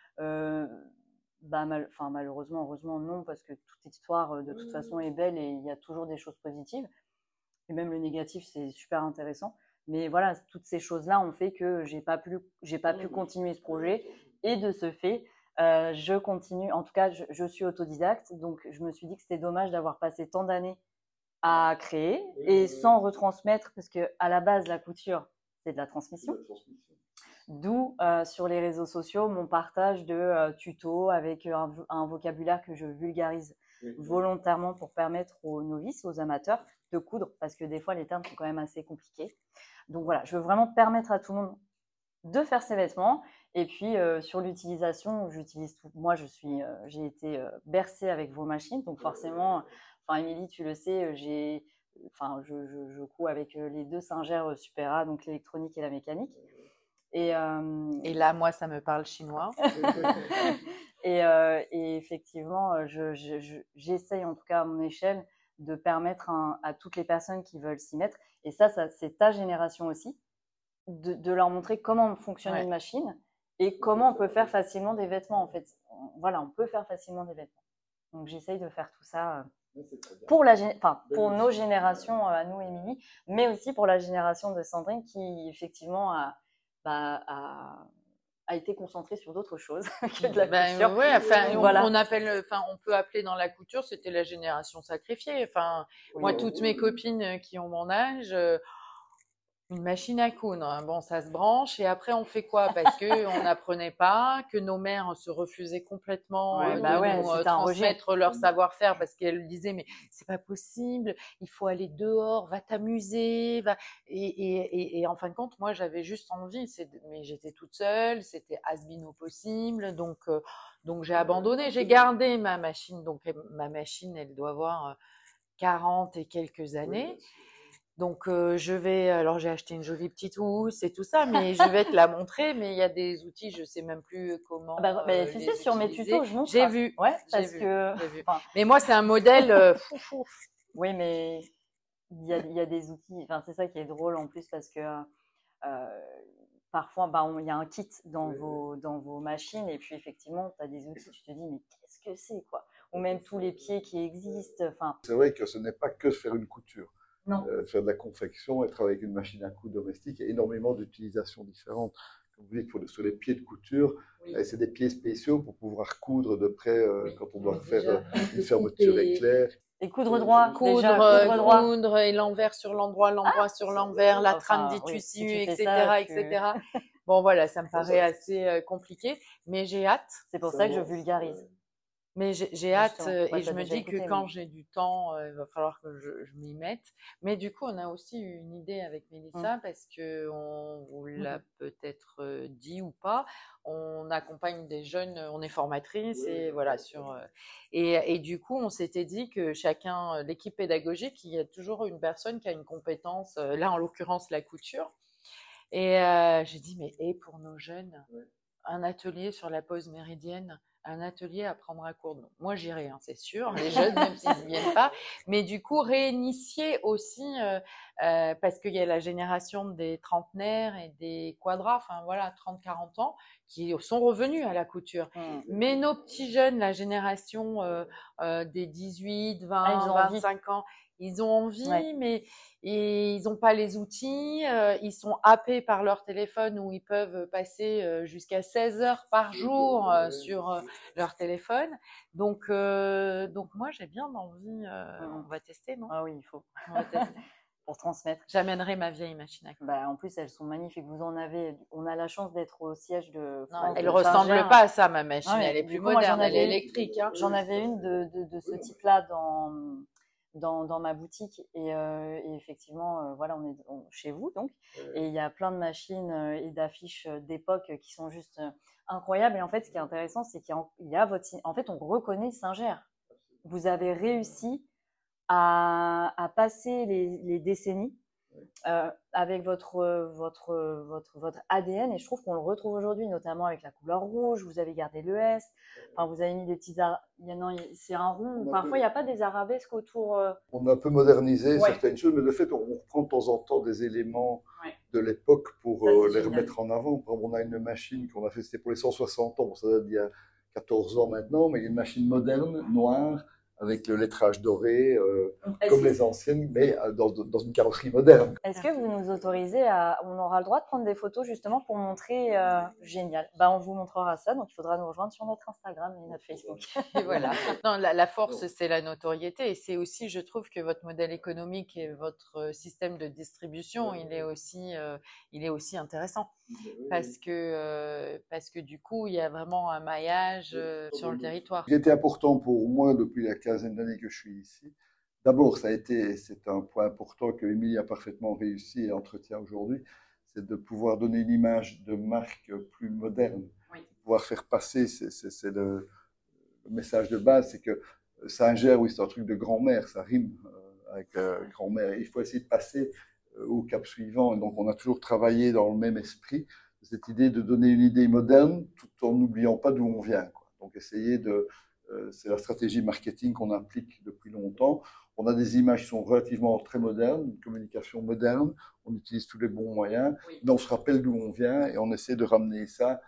malheureusement, heureusement non, parce que toute histoire de toute façon est belle et il y a toujours des choses positives. Et même le négatif, c'est super intéressant. Mais voilà, toutes ces choses-là ont fait que j'ai pas pu continuer ce projet. Et de ce fait, je continue. En tout cas, je suis autodidacte. Donc, je me suis dit que c'était dommage d'avoir passé tant d'années à créer et sans retransmettre, parce que à la base, la couture, c'est de la transmission. D'où sur les réseaux sociaux mon partage de tutos avec un vocabulaire que je vulgarise volontairement pour permettre aux novices, aux amateurs de coudre, parce que des fois les termes sont quand même assez compliqués. Donc voilà, je veux vraiment permettre à tout le monde de faire ses vêtements. Et puis sur l'utilisation, j'utilise tout. Moi, j'ai été bercée avec vos machines, donc forcément, Émilie, tu le sais, je couds avec les 2 Singer Supera, donc l'électronique et la mécanique. Et là, moi, ça me parle chinois. et effectivement, j'essaye, en tout cas à mon échelle, de permettre à toutes les personnes qui veulent s'y mettre. Et ça c'est ta génération aussi, de leur montrer comment fonctionne une machine et comment on peut faire facilement des vêtements. En fait, voilà, on peut faire facilement des vêtements. Donc j'essaye de faire tout ça pour nos générations à nous, Émilie, mais aussi pour la génération de Sandrine qui effectivement a été concentrée sur d'autres choses que de la couture. On peut appeler dans la couture, c'était la génération sacrifiée. Moi, toutes mes copines qui ont mon âge, une machine à coudre. Bon, ça se branche et après on fait quoi? Parce que on n'apprenait pas, que nos mères se refusaient complètement de nous transmettre leur savoir-faire parce qu'elles disaient mais c'est pas possible, il faut aller dehors, va t'amuser, et en fin de compte moi j'avais juste envie, mais j'étais toute seule, c'était has-been au possible, donc j'ai abandonné, j'ai gardé ma machine, donc ma machine elle doit avoir 40 et quelques années. Donc alors j'ai acheté une jolie petite housse et tout ça, mais je vais te la montrer. Mais il y a des outils, je sais même plus comment. Tu sais, sur mes tutos, je montre. J'ai vu. Ouais, Mais moi, c'est un modèle. Oui, mais il y a des outils. C'est ça qui est drôle en plus parce que parfois, il y a un kit dans vos machines et puis effectivement, tu as des outils. Tu te dis mais qu'est-ce que c'est quoi? Ou même tous les pieds qui existent. C'est vrai que ce n'est pas que faire une couture. Non. Faire de la confection et travailler avec une machine à coudre domestique, il y a énormément d'utilisations différentes. Comme vous dites, sur les pieds de couture, c'est des pieds spéciaux pour pouvoir coudre de près quand on doit faire une fermeture éclair. Et coudre droit, coudre et l'envers sur l'endroit, sur l'envers, la trame du tissu, etc. Bon voilà, ça me paraît assez compliqué, mais j'ai hâte. C'est pour ça que je vulgarise. Mais j'ai hâte et je me déjà dis que écouté, quand mais... j'ai du temps, il va falloir que je m'y mette. Mais du coup, on a aussi une idée avec Mélissa parce que on vous l'a peut-être dit ou pas. On accompagne des jeunes, on est formatrice et voilà et du coup, on s'était dit que chacun, l'équipe pédagogique, il y a toujours une personne qui a une compétence. Là, en l'occurrence, la couture. Et j'ai dit mais pour nos jeunes, un atelier sur la pause méridienne. Un atelier à prendre à court. Donc, moi, j'irai, hein, c'est sûr, les jeunes, même s'ils n'y viennent pas. Mais du coup, réinitier aussi, parce qu'il y a la génération des trentenaires et des quadras, enfin voilà, 30-40 ans, qui sont revenus à la couture. Mais nos petits jeunes, la génération des 18, 20, 25 ans, ils ont envie, mais ils n'ont pas les outils, ils sont happés par leur téléphone où ils peuvent passer jusqu'à 16 heures par jour sur leur téléphone. Donc moi, j'ai bien envie, on va tester, non? Ah oui, il faut. On va tester. Pour transmettre. J'amènerai ma vieille machine à coudre. En plus, elles sont magnifiques. Vous en avez, on a la chance d'être au siège de France. Non, elle ressemble pas à ça, ma machine. Elle est plus moderne, elle est électrique. Hein. J'en avais une de ce type-là dans ma boutique et effectivement, voilà, on est chez vous donc, et il y a plein de machines et d'affiches d'époque qui sont juste incroyables. Et en fait, ce qui est intéressant, c'est qu'il y a en fait, on reconnaît Singer. Vous avez réussi à passer les décennies avec votre ADN, et je trouve qu'on le retrouve aujourd'hui, notamment avec la couleur rouge. Vous avez gardé le S, enfin vous avez mis des petits c'est un rond, parfois il n'y a pas des arabesques autour. On a un peu modernisé certaines choses, mais le fait on reprend de temps en temps des éléments de l'époque pour les remettre en avant. On a une machine qu'on a fait, c'était pour les 160 ans, bon, ça date d'il y a 14 ans maintenant, mais une machine moderne, noire, avec le lettrage doré, comme les anciennes, mais dans une carrosserie moderne. Est-ce que vous nous autorisez on aura le droit de prendre des photos justement pour montrer génial. On vous montrera ça, donc il faudra nous rejoindre sur notre Instagram et notre Facebook. Et voilà. Non, la force, c'est la notoriété, et c'est aussi, je trouve que votre modèle économique et votre système de distribution, il est aussi intéressant, parce que du coup, il y a vraiment un maillage sur le territoire. Il était important pour moi depuis la quinzaine d'années que je suis ici. D'abord, c'est un point important que Émilie a parfaitement réussi et entretient aujourd'hui, c'est de pouvoir donner une image de marque plus moderne, pouvoir faire passer, c'est le message de base, c'est que Singer, oui, c'est un truc de grand-mère, ça rime avec grand-mère. Il faut essayer de passer au cap suivant, et donc on a toujours travaillé dans le même esprit, cette idée de donner une idée moderne tout en n'oubliant pas d'où on vient, quoi. Donc essayer c'est la stratégie marketing qu'on applique depuis longtemps. On a des images qui sont relativement très modernes, une communication moderne, on utilise tous les bons moyens, mais on se rappelle d'où on vient et on essaie de ramener ça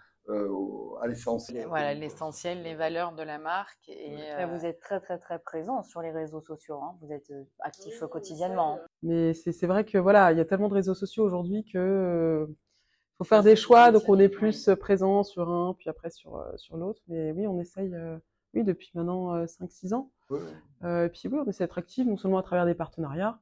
à l'essentiel. Voilà, l'essentiel, les valeurs de la marque. Et vous êtes très très très présent sur les réseaux sociaux, hein. Vous êtes actif quotidiennement. Mais c'est vrai que voilà, il y a tellement de réseaux sociaux aujourd'hui que faut faire des choix, donc on est plus présent sur un, puis après sur l'autre. Mais oui, on essaye, oui, depuis maintenant 5-6 ans. Puis oui, on essaie d'être actif, non seulement à travers des partenariats,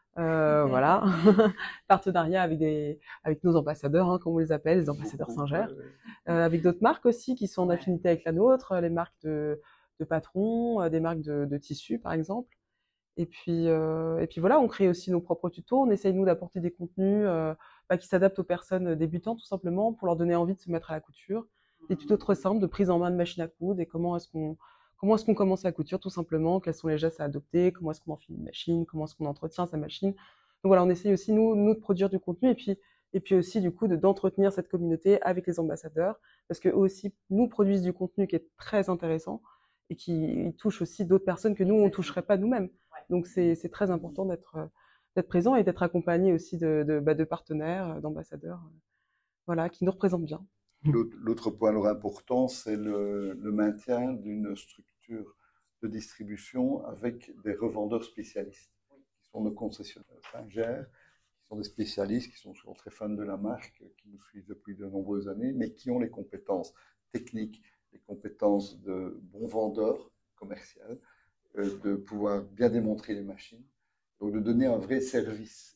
voilà, partenariats avec nos ambassadeurs, hein, comme on les appelle, les ambassadeurs Singer, avec d'autres marques aussi qui sont en affinité avec la nôtre, les marques de patrons, des marques de tissus par exemple. Et puis voilà, on crée aussi nos propres tutos, on essaye nous d'apporter des contenus qui s'adaptent aux personnes débutantes tout simplement pour leur donner envie de se mettre à la couture. Des tutos très simples de prise en main de machine à coudre et comment est-ce qu'on commence la couture tout simplement, quels sont les gestes à adopter, comment est-ce qu'on enfile une machine, comment est-ce qu'on entretient sa machine. Donc voilà, on essaye aussi nous de produire du contenu et puis aussi du coup d'entretenir cette communauté avec les ambassadeurs, parce qu'eux aussi nous produisent du contenu qui est très intéressant et qui touche aussi d'autres personnes que nous on toucherait pas nous-mêmes. Donc c'est très important d'être présent et d'être accompagné aussi de partenaires, d'ambassadeurs, voilà, qui nous représentent bien. L'autre point alors important, c'est le maintien d'une structure de distribution avec des revendeurs spécialistes, qui sont nos concessionnaires Singer, qui sont des spécialistes, qui sont souvent très fans de la marque, qui nous suivent depuis de nombreuses années, mais qui ont les compétences techniques, les compétences de bons vendeurs commerciaux, de pouvoir bien démontrer les machines, donc de donner un vrai service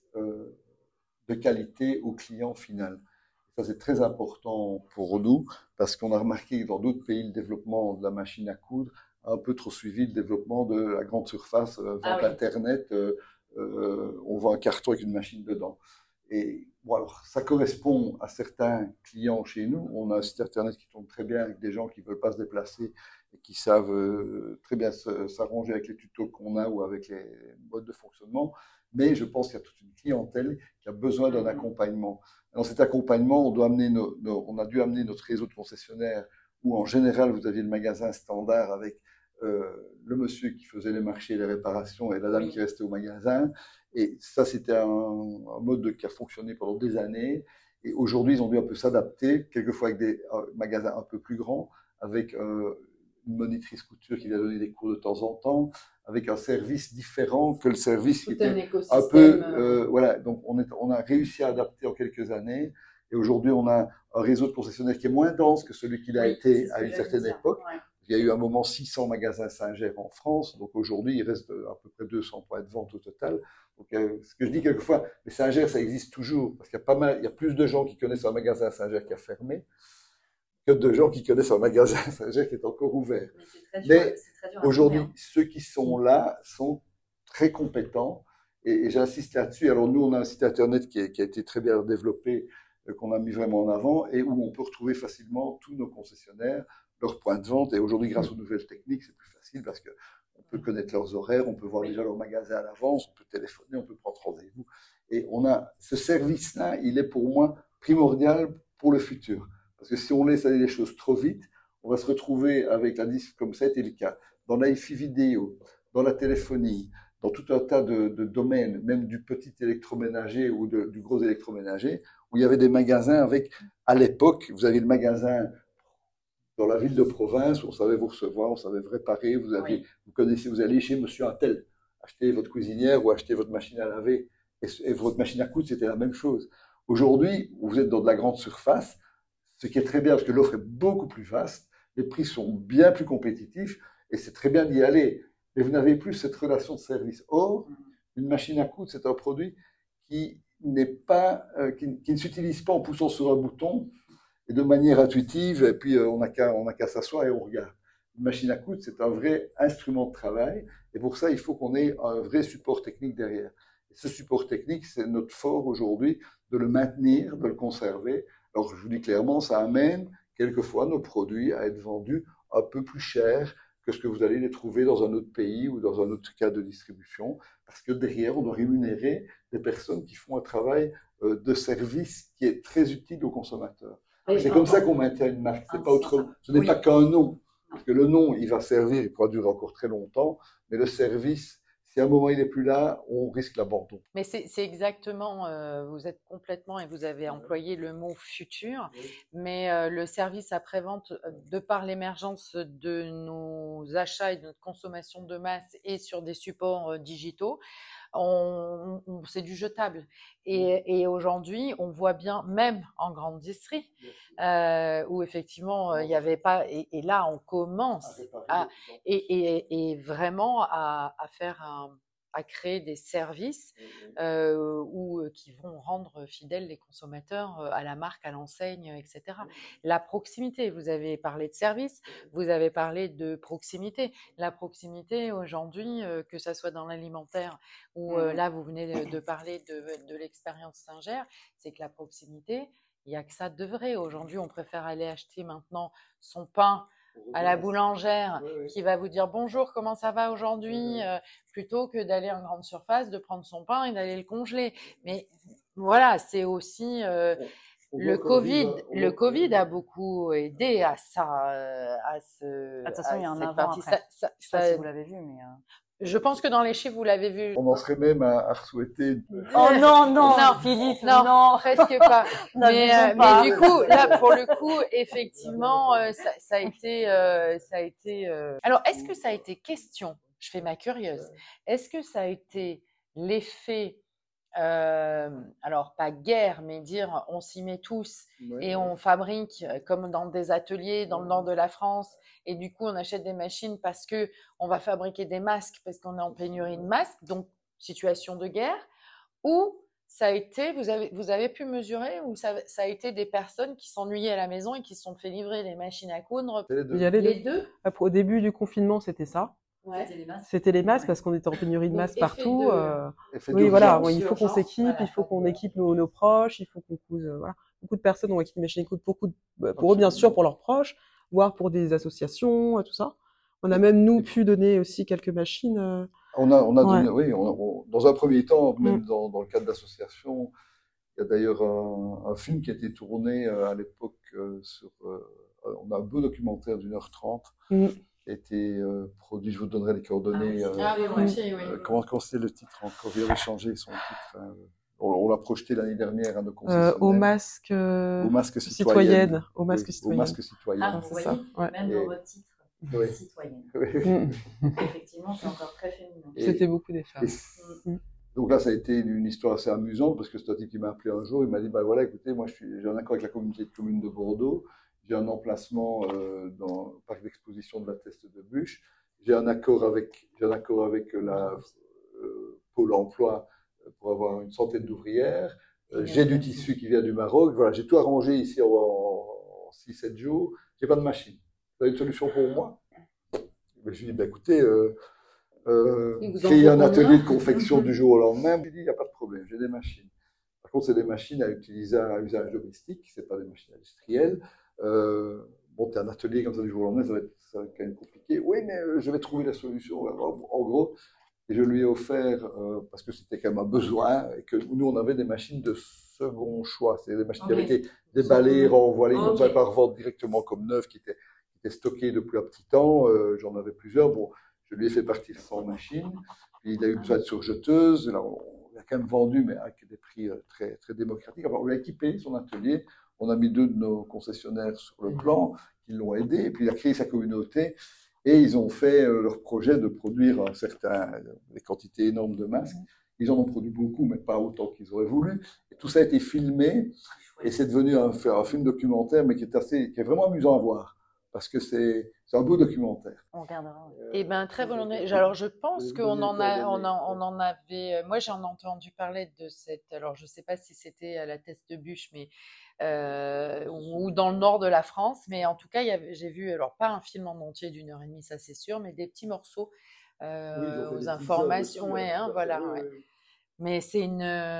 de qualité au client final. Ça, c'est très important pour nous parce qu'on a remarqué que dans d'autres pays, le développement de la machine à coudre un peu trop suivi le développement de la grande surface, vente Internet, on vend un carton avec une machine dedans. Et bon, alors, ça correspond à certains clients chez nous. On a un site Internet qui tourne très bien avec des gens qui ne veulent pas se déplacer et qui savent très bien s'arranger avec les tutos qu'on a ou avec les modes de fonctionnement. Mais je pense qu'il y a toute une clientèle qui a besoin d'un accompagnement. Dans cet accompagnement, on a dû amener notre réseau de concessionnaires où en général vous aviez le magasin standard avec le monsieur qui faisait les marchés, les réparations et la dame qui restait au magasin. Et ça, c'était un mode qui a fonctionné pendant des années. Et aujourd'hui, ils ont dû un peu s'adapter, quelquefois avec des magasins un peu plus grands, avec une monitrice couture qui vient donner des cours de temps en temps, avec un service différent que le service qui était un peu… voilà, donc on a réussi à adapter en quelques années. Et aujourd'hui, on a un réseau de concessionnaires qui est moins dense que celui qu'il a été à une certaine époque. Ouais. Il y a eu un moment 600 magasins Singer en France, donc aujourd'hui il reste à peu près 200 points de vente au total. Donc ce que je dis quelquefois, les Singer ça existe toujours, parce qu'il y a plus de gens qui connaissent un magasin Singer qui a fermé que de gens qui connaissent un magasin Singer qui est encore ouvert. Mais aujourd'hui, ceux qui sont là sont très compétents et j'insiste là-dessus. Alors nous, on a un site internet qui a été très bien développé, qu'on a mis vraiment en avant et où on peut retrouver facilement tous nos concessionnaires, leurs points de vente. Et aujourd'hui, grâce aux nouvelles techniques, c'est plus facile parce qu'on peut connaître leurs horaires, on peut voir déjà leur magasin à l'avance, on peut téléphoner, on peut prendre rendez-vous. Et on a ce service-là, il est pour moi primordial pour le futur. Parce que si on laisse aller les choses trop vite, on va se retrouver avec la disque comme ça a été le cas. Dans l'hi-fi vidéo, dans la téléphonie, dans tout un tas de domaines, même du petit électroménager ou du gros électroménager, où il y avait des magasins avec, à l'époque, vous aviez le magasin dans la ville de province, où on savait vous recevoir, on savait vous réparer, vous connaissez, vous allez chez monsieur Untel, acheter votre cuisinière ou acheter votre machine à laver, et votre machine à coudre, c'était la même chose. Aujourd'hui, vous êtes dans de la grande surface, ce qui est très bien parce que l'offre est beaucoup plus vaste, les prix sont bien plus compétitifs, et c'est très bien d'y aller. Mais vous n'avez plus cette relation de service. Or, une machine à coudre, c'est un produit qui n'est pas, qui ne s'utilise pas en poussant sur un bouton et de manière intuitive, et puis on n'a qu'à s'asseoir et on regarde. Une machine à coudre, c'est un vrai instrument de travail, et pour ça, il faut qu'on ait un vrai support technique derrière. Et ce support technique, c'est notre fort aujourd'hui de le maintenir, de le conserver. Alors, je vous dis clairement, ça amène quelquefois nos produits à être vendus un peu plus cher que ce que vous allez les trouver dans un autre pays ou dans un autre cas de distribution, parce que derrière, on doit rémunérer des personnes qui font un travail de service qui est très utile aux consommateurs. Oui, c'est comme ça qu'on maintient une marque, c'est pas autre, ce n'est pas qu'un nom, parce que le nom, il va servir, il pourra durer encore très longtemps, mais le service, si à un moment il n'est plus là, on risque l'abandon. Mais c'est exactement, vous êtes complètement, et vous avez employé le mot futur, mais le service après-vente, de par l'émergence de nos achats et de notre consommation de masse et sur des supports digitaux, c'est du jetable. Et aujourd'hui, on voit bien, même en grande distrie, où effectivement, il n'y avait pas… Et là, on commence et vraiment à faire à créer des services qui vont rendre fidèles les consommateurs à la marque, à l'enseigne, etc. La proximité, vous avez parlé de service, vous avez parlé de proximité. La proximité aujourd'hui, que ça soit dans l'alimentaire ou là vous venez de parler de l'expérience Singer, c'est que la proximité, il n'y a que ça de vrai. Aujourd'hui, on préfère aller acheter maintenant son pain à la boulangère qui va vous dire bonjour, comment ça va aujourd'hui, plutôt que d'aller en grande surface, de prendre son pain et d'aller le congeler. Mais voilà, c'est aussi le Covid a beaucoup aidé à ça, de toute façon, il y a un avant après. Je sais pas si vous l'avez vu, mais je pense que dans les chiffres, vous l'avez vu. On en serait même à souhaiter. Oh non, Philippe, non, presque pas. mais du coup, là, pour le coup, effectivement, ça a été. Alors, est-ce que ça a été question, je fais ma curieuse, est-ce que ça a été l'effet, alors pas guerre, mais dire on s'y met tous et on fabrique comme dans des ateliers dans le nord de la France, et du coup on achète des machines parce que on va fabriquer des masques parce qu'on est en pénurie de masques, donc situation de guerre, ou ça a été, vous avez pu mesurer ou ça a été des personnes qui s'ennuyaient à la maison et qui se sont fait livrer les machines à coudre? Il y a les deux. Au début du confinement, c'était ça. Ouais. C'était les masques parce qu'on était en pénurie de masques partout. Oui, voilà, il faut qu'on s'équipe, il faut qu'on équipe nos proches, il faut qu'on couse. Voilà. Beaucoup de personnes ont équipé des machines à coudre pour eux, bien sûr, pour leurs proches, voire pour des associations, tout ça. On a même, nous, pu donner aussi quelques machines. On a donné, oui, dans un premier temps, même dans le cadre d'associations, il y a d'ailleurs un film qui a été tourné à l'époque on a un beau documentaire d'1h30 qui a été produit, je vous donnerai les coordonnées. Comment c'est le titre encore? Il avait changé son titre. On l'a projeté l'année dernière à nos concessionnaires. Aux masques citoyennes. Aux masques citoyennes. Ah, c'est ça. Même dans votre titre. Oui. Citoyenne. Oui. Effectivement, c'est encore très féminin. C'était beaucoup des femmes. Donc là, ça a été une histoire assez amusante parce que c'est un type qui m'a appelé un jour, il m'a dit, bah voilà, écoutez, moi j'ai un accord avec la communauté de communes de Bordeaux, j'ai un emplacement dans le parc d'exposition de la Teste de Buch, j'ai un accord avec la Pôle emploi pour avoir une centaine d'ouvrières, j'ai du tissu qui vient du Maroc, voilà, j'ai tout arrangé ici en 6-7 jours, j'ai pas de machine. Vous avez une solution pour moi? Je lui ai dit, bah, écoutez, créer un atelier de confection du jour au lendemain. Je lui ai dit, il n'y a pas de problème, j'ai des machines. Par contre, c'est des machines à utiliser à usage domestique, c'est pas des machines industrielles. Monter un atelier comme ça du jour au lendemain, ça va être quand même compliqué. Oui, mais je vais trouver la solution. En gros, et je lui ai offert, parce que c'était quand même un besoin, et que nous, on avait des machines de second choix. C'est des machines qui avaient été déballées, renvoilées, on ne pouvait pas revendre directement comme neuves, qui étaient stockées depuis un petit temps. J'en avais plusieurs. Bon, je lui ai fait partir 100 machines. Puis il a eu besoin de surjeteuses. Là, on a quand même vendu, mais avec des prix très, très démocratiques. Alors, on lui a équipé son atelier. On a mis 2 de nos concessionnaires sur le plan qui l'ont aidé. Et puis il a créé sa communauté. Et ils ont fait leur projet de produire des quantités énormes de masques. Ils en ont produit beaucoup, mais pas autant qu'ils auraient voulu. Et tout ça a été filmé. Et c'est devenu un film documentaire, mais qui est vraiment amusant à voir. Parce que c'est un beau documentaire. On regardera. Eh bien, très volontiers. Alors, je pense qu'on en avait. Moi, j'en ai entendu parler de cette. Alors, je ne sais pas si c'était à la Teste de Buch, mais ou dans le nord de la France, mais en tout cas, j'ai vu. Alors, pas un film en entier d'1h30, ça c'est sûr, mais des petits morceaux aux informations. Voilà. Mais c'est une.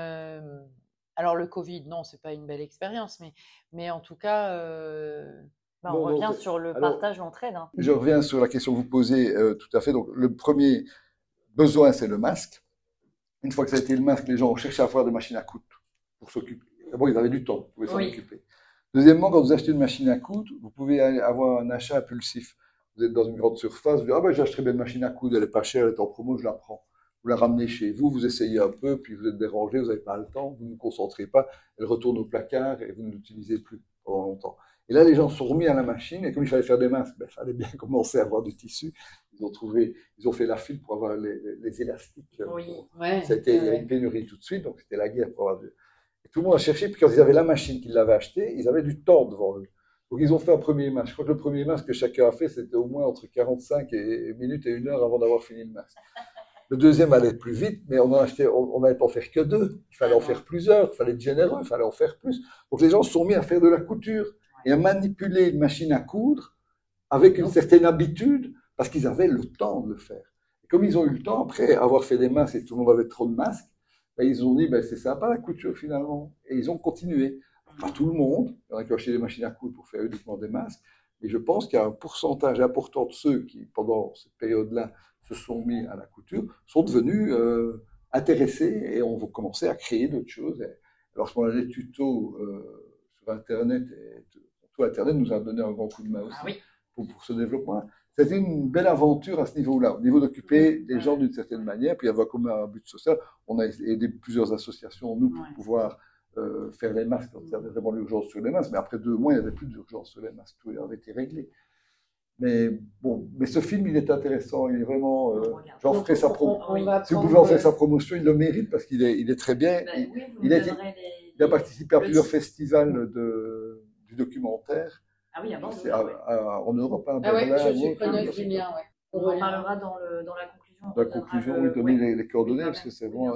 Alors, le Covid, non, c'est pas une belle expérience, mais en tout cas. On revient sur le partage, l'entraide. Je reviens sur la question que vous posez tout à fait. Donc, le premier besoin, c'est le masque. Une fois que ça a été le masque, les gens ont cherché à faire des machines à coudre pour s'occuper. D'abord, ils avaient du temps, ils pouvaient s'en occuper. Deuxièmement, quand vous achetez une machine à coudre, vous pouvez avoir un achat impulsif. Vous êtes dans une grande surface, vous dites, ah ben j'achèterai bien une machine à coudre, elle est pas chère, elle est en promo, je la prends. Vous la ramenez chez vous, vous essayez un peu, puis vous êtes dérangé, vous n'avez pas le temps, vous ne vous concentrez pas, elle retourne au placard et vous ne l'utilisez plus pendant longtemps. Et là, les gens sont remis à la machine, et comme il fallait faire des masques, il fallait bien commencer à avoir du tissu. Ils ont fait la file pour avoir les élastiques. Il y a une pénurie tout de suite, donc c'était la guerre pour avoir Et tout le monde a cherché, puis quand ils avaient la machine qu'ils l'avaient achetée, ils avaient du temps devant eux. Donc ils ont fait un premier masque. Je crois que le premier masque que chacun a fait, c'était au moins entre 45 minutes et 1 heure avant d'avoir fini le masque. Le deuxième allait plus vite, mais on n'allait pas en faire que 2. Il fallait en faire plusieurs, il fallait être généreux, il fallait en faire plus. Donc les gens se sont mis à faire de la couture et à manipuler une machine à coudre avec une certaine habitude, parce qu'ils avaient le temps de le faire. Et comme ils ont eu le temps, après avoir fait des masques et tout le monde avait trop de masques, ils ont dit, c'est sympa la couture finalement. Et ils ont continué. Pas tout le monde, il y en a qui ont acheté des machines à coudre pour faire uniquement des masques, mais je pense qu'il y a un pourcentage important de ceux qui, pendant cette période-là, se sont mis à la couture, sont devenus intéressés et ont commencé à créer d'autres choses. Et lorsqu'on a des tutos sur Internet, tout Internet nous a donné un grand coup de main aussi pour ce développement. C'était une belle aventure à ce niveau-là, au niveau d'occuper les gens d'une certaine manière, puis avoir comme un but social. On a aidé plusieurs associations, nous, pour pouvoir faire les masques quand il y avait vraiment l'urgence sur les masques, mais après 2 mois, il n'y avait plus d'urgence sur les masques, tout avait été réglé. Mais bon, mais ce film, il est intéressant, il est vraiment. J'en ferai sa promotion. Si vous pouvez en faire sa promotion, il le mérite parce qu'il est très bien. Il a participé à plusieurs festivals du documentaire. Ah oui, en Europe, à Berlin. Je suis preneuse du lien, On en parlera dans la conclusion. Dans la conclusion, oui, donner les coordonnées, parce que c'est vraiment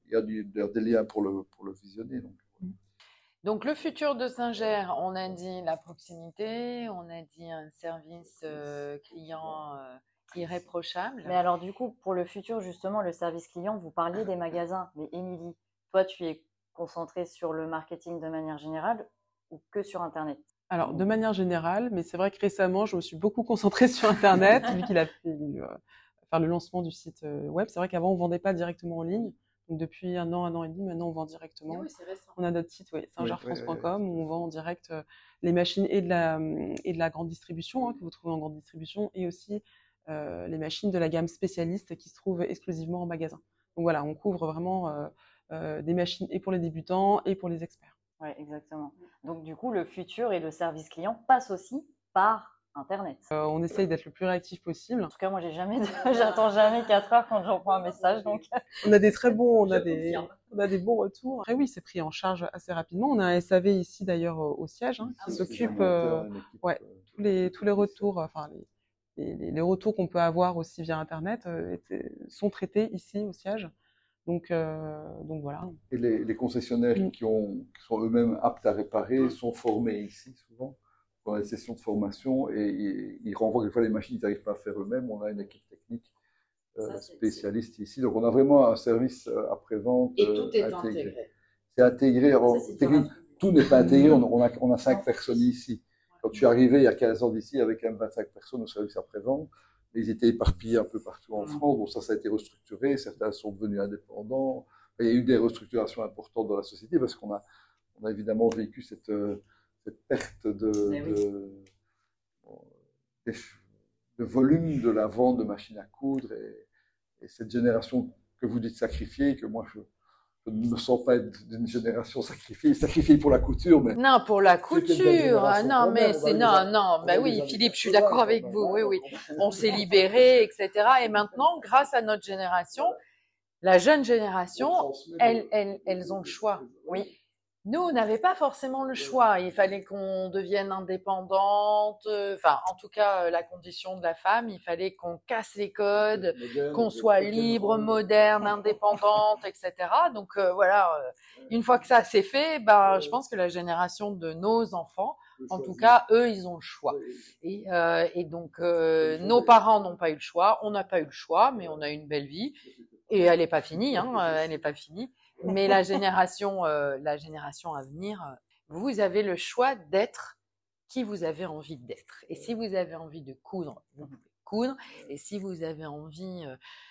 il y a des liens pour le visionner. Donc, le futur de Singer, on a dit la proximité, on a dit un service client irréprochable. Mais alors, du coup, pour le futur, justement, le service client, vous parliez des magasins. Mais Émilie, toi, tu es concentrée sur le marketing de manière générale ou que sur Internet? Alors, de manière générale, mais c'est vrai que récemment, je me suis beaucoup concentrée sur Internet, vu qu'il a fait faire le lancement du site web. C'est vrai qu'avant, on vendait pas directement en ligne. Donc, depuis un an et demi, maintenant, on vend directement. Oui, c'est récent. On a notre site, singerfrance.com, où on vend en direct les machines et de la grande distribution, que vous trouvez en grande distribution, et aussi les machines de la gamme spécialiste qui se trouvent exclusivement en magasin. Donc voilà, on couvre vraiment des machines et pour les débutants et pour les experts. Oui, exactement. Donc du coup, le futur et le service client passent aussi par Internet. On essaye d'être le plus réactif possible. En tout cas, moi, j'attends jamais 4 heures quand j'envoie un message. Donc, on a des très bons, on a des bons retours. Après, oui, c'est pris en charge assez rapidement. On a un SAV ici d'ailleurs au siège qui s'occupe tous les retours, enfin les retours qu'on peut avoir aussi via Internet sont traités ici au siège. Donc voilà. Et les concessionnaires qui sont eux-mêmes aptes à réparer sont formés ici souvent. On a des sessions de formation et ils renvoient quelquefois les machines qu'ils n'arrivent pas à faire eux-mêmes. On a une équipe technique spécialiste ici. Donc on a vraiment un service après-vente et tout est intégré. C'est intégré. Tout n'est pas intégré. On a 5 personnes ici. Quand je suis arrivé il y a 15 ans d'ici avec 25 personnes au service après-vente, ils étaient éparpillés un peu partout en France. Bon, ça a été restructuré. Certains sont devenus indépendants. Il y a eu des restructurations importantes dans la société parce qu'on a évidemment vécu cette perte de volume de la vente de machines à coudre et cette génération que vous dites sacrifiée, que moi je ne me sens pas être d'une génération sacrifiée pour la couture, mais non, pour la couture, non, mais c'est non, bah oui, Philippe, je suis d'accord avec vous, oui, on s'est libéré, etc. Et maintenant, grâce à notre génération, la jeune génération, elles ont le choix, oui. Nous, on n'avait pas forcément le choix. Il fallait qu'on devienne indépendante. Enfin, en tout cas, la condition de la femme, il fallait qu'on casse les codes, qu'on soit libre, moderne, indépendante, etc. Donc voilà, une fois que ça s'est fait, je pense que la génération de nos enfants, en tout cas, eux, ils ont le choix. Et donc, nos parents n'ont pas eu le choix. On n'a pas eu le choix, mais on a eu une belle vie. Et elle n'est pas finie, elle n'est pas finie. Mais la génération à venir, vous avez le choix d'être qui vous avez envie d'être. Et si vous avez envie de coudre, vous pouvez coudre. Et si vous avez envie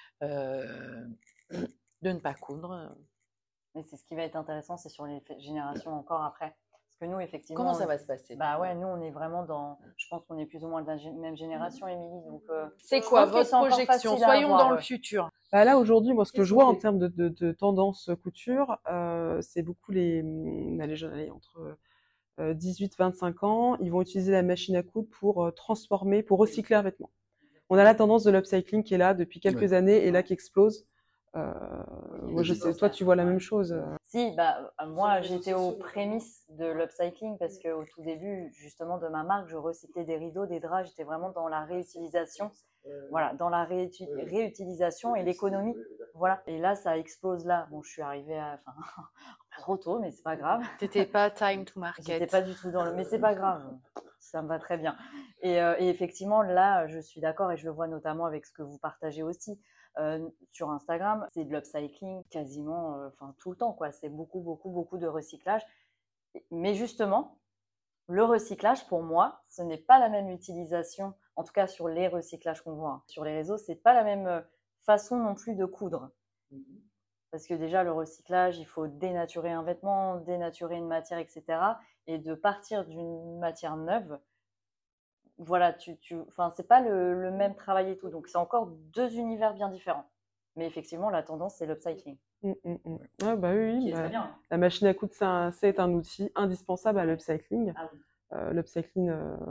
de ne pas coudre. Mais c'est ce qui va être intéressant, c'est sur les générations encore après. Parce que nous, effectivement. Comment ça va se passer? Bah ouais, nous, on est vraiment dans. Je pense qu'on est plus ou moins de la même génération, Émilie. Donc, c'est quoi votre projection? Soyons dans le futur. Là, aujourd'hui, moi, ce que je vois en termes de tendance couture, c'est beaucoup les jeunes, entre 18 et 25 ans, ils vont utiliser la machine à coudre pour transformer, pour recycler un vêtement. On a la tendance de l'upcycling qui est là depuis quelques années et là qui explose. Moi, je sais, toi, tu vois la même chose. Si, moi, j'étais aux prémices de l'upcycling parce qu'au tout début, justement, de ma marque, je recyclais des rideaux, des draps. J'étais vraiment dans la réutilisation, dans la réutilisation et l'économie, voilà. Et là, ça explose là. Bon, je suis arrivée un peu trop tôt, mais c'est pas grave. T'étais pas time to market. J'étais pas du tout mais c'est pas grave. Ça me va très bien. Et effectivement, là, je suis d'accord et je le vois notamment avec ce que vous partagez aussi. Sur Instagram, c'est de l'upcycling quasiment tout le temps, quoi. C'est beaucoup de recyclage. Mais justement, le recyclage, pour moi, ce n'est pas la même utilisation, en tout cas sur les recyclages qu'on voit. Sur les réseaux, c'est pas la même façon non plus de coudre. Parce que déjà, le recyclage, il faut dénaturer un vêtement, dénaturer une matière, etc. Et de partir d'une matière neuve, voilà, c'est pas le même travail et tout. Donc, c'est encore 2 univers bien différents. Mais effectivement, la tendance, c'est l'upcycling. Ouais, oui. Très bien. La machine à coudre, c'est un outil indispensable à l'upcycling. Ah oui. L'upcycling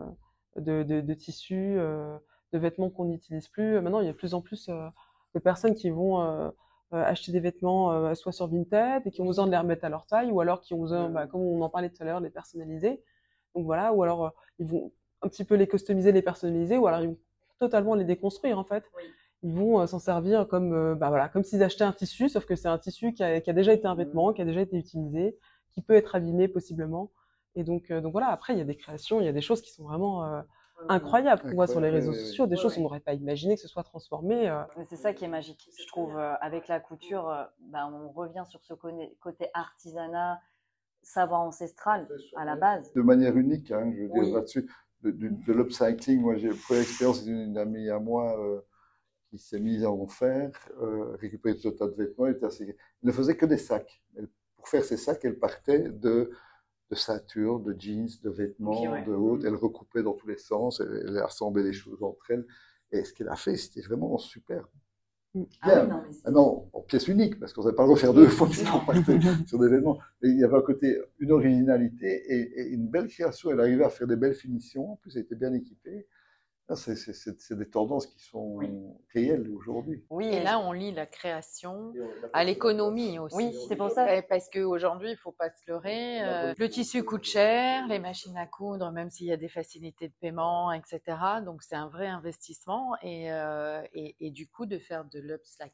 de tissus, de vêtements qu'on n'utilise plus. Maintenant, il y a de plus en plus de personnes qui vont acheter des vêtements soit sur Vinted et qui ont besoin de les remettre à leur taille, ou alors qui ont besoin, comme on en parlait tout à l'heure, de les personnaliser. Donc voilà, ou alors ils vont un petit peu les customiser, les personnaliser, ou alors ils vont totalement les déconstruire en fait. Oui. ils vont s'en servir comme, voilà, comme s'ils achetaient un tissu, sauf que c'est un tissu qui a déjà été un vêtement, qui a déjà été utilisé, qui peut être abîmé possiblement. Et donc voilà, après, il y a des créations, il y a des choses qui sont vraiment incroyables qu'on voit sur les réseaux sociaux, des choses qu'on n'aurait pas imaginé que ce soit transformé. Mais c'est ça qui est magique, je trouve. Avec la couture, on revient sur ce côté artisanat, savoir ancestral à la base. De manière unique, hein, je veux dire là-dessus, de l'upcycling. Moi, j'ai pris l'expérience d'une amie à moi qui s'est mise à en faire, récupérer tout un tas de vêtements. Elle ne faisait que des sacs. Pour faire ces sacs, elle partait de ceintures, de jeans, de vêtements, de autres. Elle recoupait dans tous les sens, elle assemblait les choses entre elles. Et ce qu'elle a fait, c'était vraiment super. Non, en pièce unique, parce qu'on ne savait pas le refaire deux fois puisqu'on partait sur des vêtements. Mais il y avait à côté une originalité et une belle création. Elle arrivait à faire des belles finitions. En plus, elle était bien équipée. C'est des tendances qui sont réelles aujourd'hui. Oui, et là, on lie la création à l'économie aussi. Oui, c'est pour ça. Parce qu'aujourd'hui, il ne faut pas se leurrer. Le tissu coûte cher, les machines à coudre, même s'il y a des facilités de paiement, etc. Donc, c'est un vrai investissement. Et du coup, de faire de l'upcycling.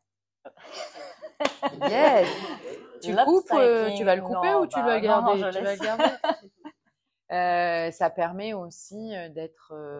Yes. Tu coupes, tu vas le couper ou tu vas le garder? Tu vas le garder. Ça permet aussi de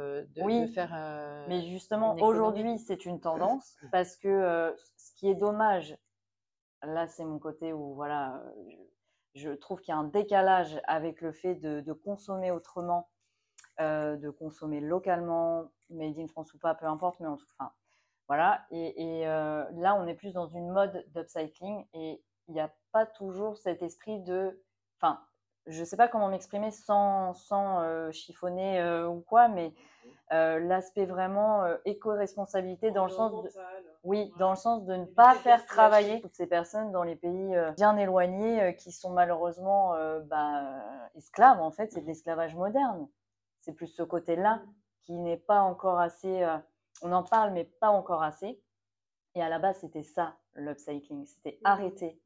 faire. Mais justement, aujourd'hui, c'est une tendance parce que ce qui est dommage, là, c'est mon côté où voilà, je trouve qu'il y a un décalage avec le fait de consommer autrement, de consommer localement, made in France ou pas, peu importe, mais en tout cas, voilà. Et là, on est plus dans une mode d'upcycling et il n'y a pas toujours cet esprit de, je ne sais pas comment m'exprimer sans chiffonner ou quoi, mais l'aspect vraiment éco-responsabilité dans le sens de, dans le sens de ne pas faire travailler toutes ces personnes dans les pays bien éloignés qui sont malheureusement esclaves. En fait, c'est de l'esclavage moderne. C'est plus ce côté-là qui n'est pas encore assez. On en parle, mais pas encore assez. Et à la base, c'était ça l'upcycling. C'était arrêter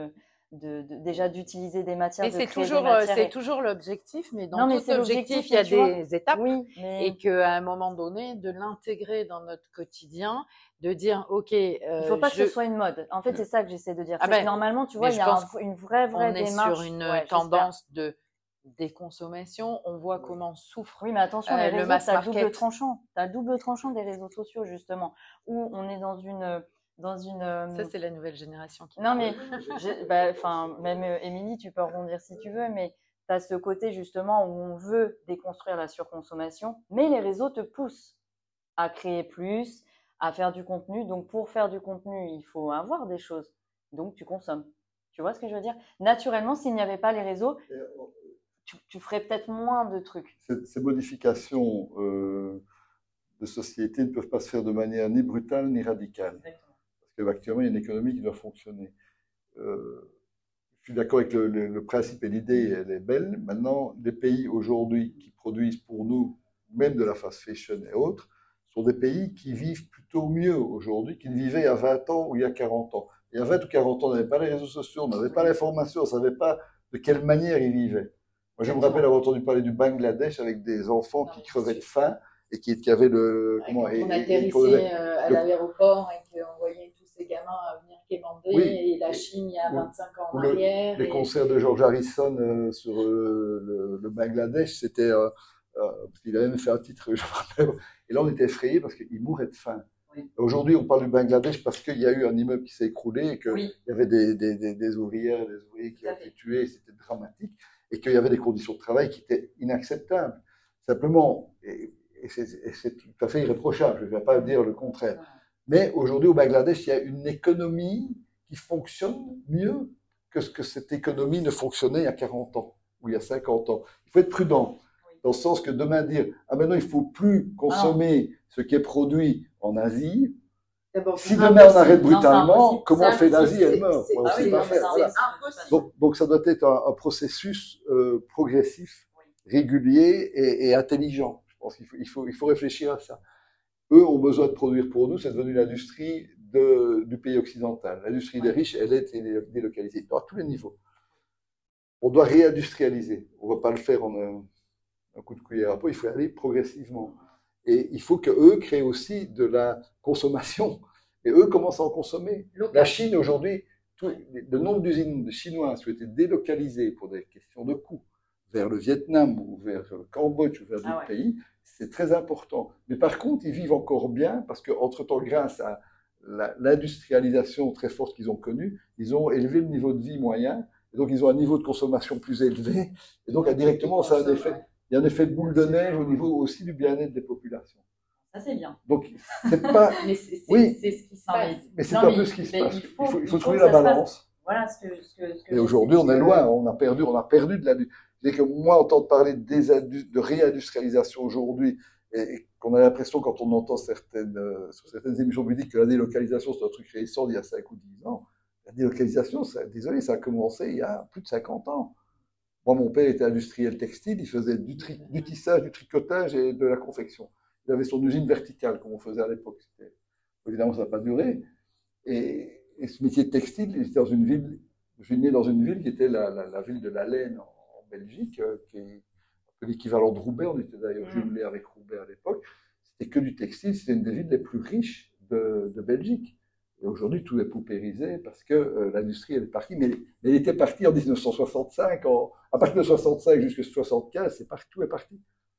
déjà d'utiliser des matières. C'est toujours l'objectif, mais dans tout objectif, il y a des étapes. Oui, et qu'à un moment donné, de l'intégrer dans notre quotidien, de dire, OK. Il ne faut pas que ce soit une mode. En fait, c'est ça que j'essaie de dire. Normalement, tu vois, il y a une vraie démarche. On est sur une tendance de déconsommation. On voit comment souffre. Oui, mais attention, les réseaux, t'as le double tranchant. T'as le double tranchant des réseaux sociaux, justement, où on est dans une. Ça, c'est la nouvelle génération qui. Non, mais même Émilie, tu peux rebondir si tu veux, mais tu as ce côté justement où on veut déconstruire la surconsommation, mais les réseaux te poussent à créer plus, à faire du contenu. Donc, pour faire du contenu, il faut avoir des choses. Donc, tu consommes. Tu vois ce que je veux dire? Naturellement, s'il n'y avait pas les réseaux, tu ferais peut-être moins de trucs. Ces modifications de société ne peuvent pas se faire de manière ni brutale ni radicale. Exactement. Parce qu'actuellement, il y a une économie qui doit fonctionner. Je suis d'accord avec le principe et l'idée, elle est belle. Maintenant, les pays aujourd'hui qui produisent pour nous, même de la fast fashion et autres, sont des pays qui vivent plutôt mieux aujourd'hui qu'ils vivaient il y a 20 ans ou il y a 40 ans. Il y a 20 ou 40 ans, on n'avait pas les réseaux sociaux, on n'avait pas l'information, on ne savait pas de quelle manière ils vivaient. Moi, je me rappelle avoir entendu parler du Bangladesh avec des enfants qui crevaient de faim et qui avaient le... on atterrissait à l'aéroport et qu'on voyait tous ces gamins venir quémander, et la Chine il y a 25 ans en arrière. Les concerts de George Harrison sur le Bangladesh, c'était... parce qu'il avait même fait un titre, je me rappelle. Et là, on était effrayés parce qu'ils mouraient de faim. Oui. Aujourd'hui, on parle du Bangladesh parce qu'il y a eu un immeuble qui s'est écroulé et qu'il y avait des ouvrières et des ouvriers qui ont été tués, c'était dramatique, et qu'il y avait des conditions de travail qui étaient inacceptables. Simplement, et c'est tout à fait irréprochable, je ne vais pas dire le contraire. Mais aujourd'hui, au Bangladesh, il y a une économie qui fonctionne mieux que ce que cette économie ne fonctionnait il y a 40 ans ou il y a 50 ans. Il faut être prudent, dans le sens que demain dire « Ah maintenant, il ne faut plus consommer ce qui est produit en Asie », si demain on arrête brutalement, comment fait l'Asie? Elle meurt. Donc ça doit être un processus progressif, régulier et intelligent. Je pense qu'il faut réfléchir à ça. Eux ont besoin de produire pour nous, c'est devenu l'industrie du pays occidental. L'industrie des riches, elle est délocalisée à tous les niveaux. On doit réindustrialiser. On ne va pas le faire en un coup de cuillère à peau, il faut aller progressivement. Et il faut qu'eux créent aussi de la consommation Et eux commencent à en consommer. Local. La Chine, aujourd'hui, le nombre d'usines chinoises qui ont été délocalisées pour des questions de coût vers le Vietnam ou vers le Cambodge ou vers d'autres pays, c'est très important. Mais par contre, ils vivent encore bien parce qu'entre-temps, grâce à l'industrialisation très forte qu'ils ont connue, ils ont élevé le niveau de vie moyen. Et donc, ils ont un niveau de consommation plus élevé. Et donc, indirectement, ça a un effet, il y a un effet de boule de neige au niveau aussi du bien-être des populations. Ça, c'est bien. Donc, c'est pas. Mais c'est ce qui se passe. Mais c'est un peu ce qui se passe. Il faut trouver la balance. Voilà Et aujourd'hui, on est loin. On a perdu de la. Dès que moi, entendre parler de réindustrialisation aujourd'hui, et qu'on a l'impression, quand on entend sur certaines émissions publiques, que la délocalisation, c'est un truc récent d'il y a 5 ou 10 ans. La délocalisation, désolé, ça a commencé il y a plus de 50 ans. Moi, mon père était industriel textile, il faisait du tissage, du tricotage et de la confection. Il avait son usine verticale, comme on faisait à l'époque. Évidemment, ça n'a pas duré. Et ce métier de textile, il était dans une ville, je suis né dans une ville qui était la ville de la laine en Belgique, qui est un peu l'équivalent de Roubaix. On était d'ailleurs jumelés avec Roubaix à l'époque. C'était que du textile, c'était une des villes les plus riches de Belgique. Et aujourd'hui, tout est paupérisé parce que l'industrie, elle est partie. Mais elle était partie en 1965. À partir de 65 jusqu'à 75, tout est parti.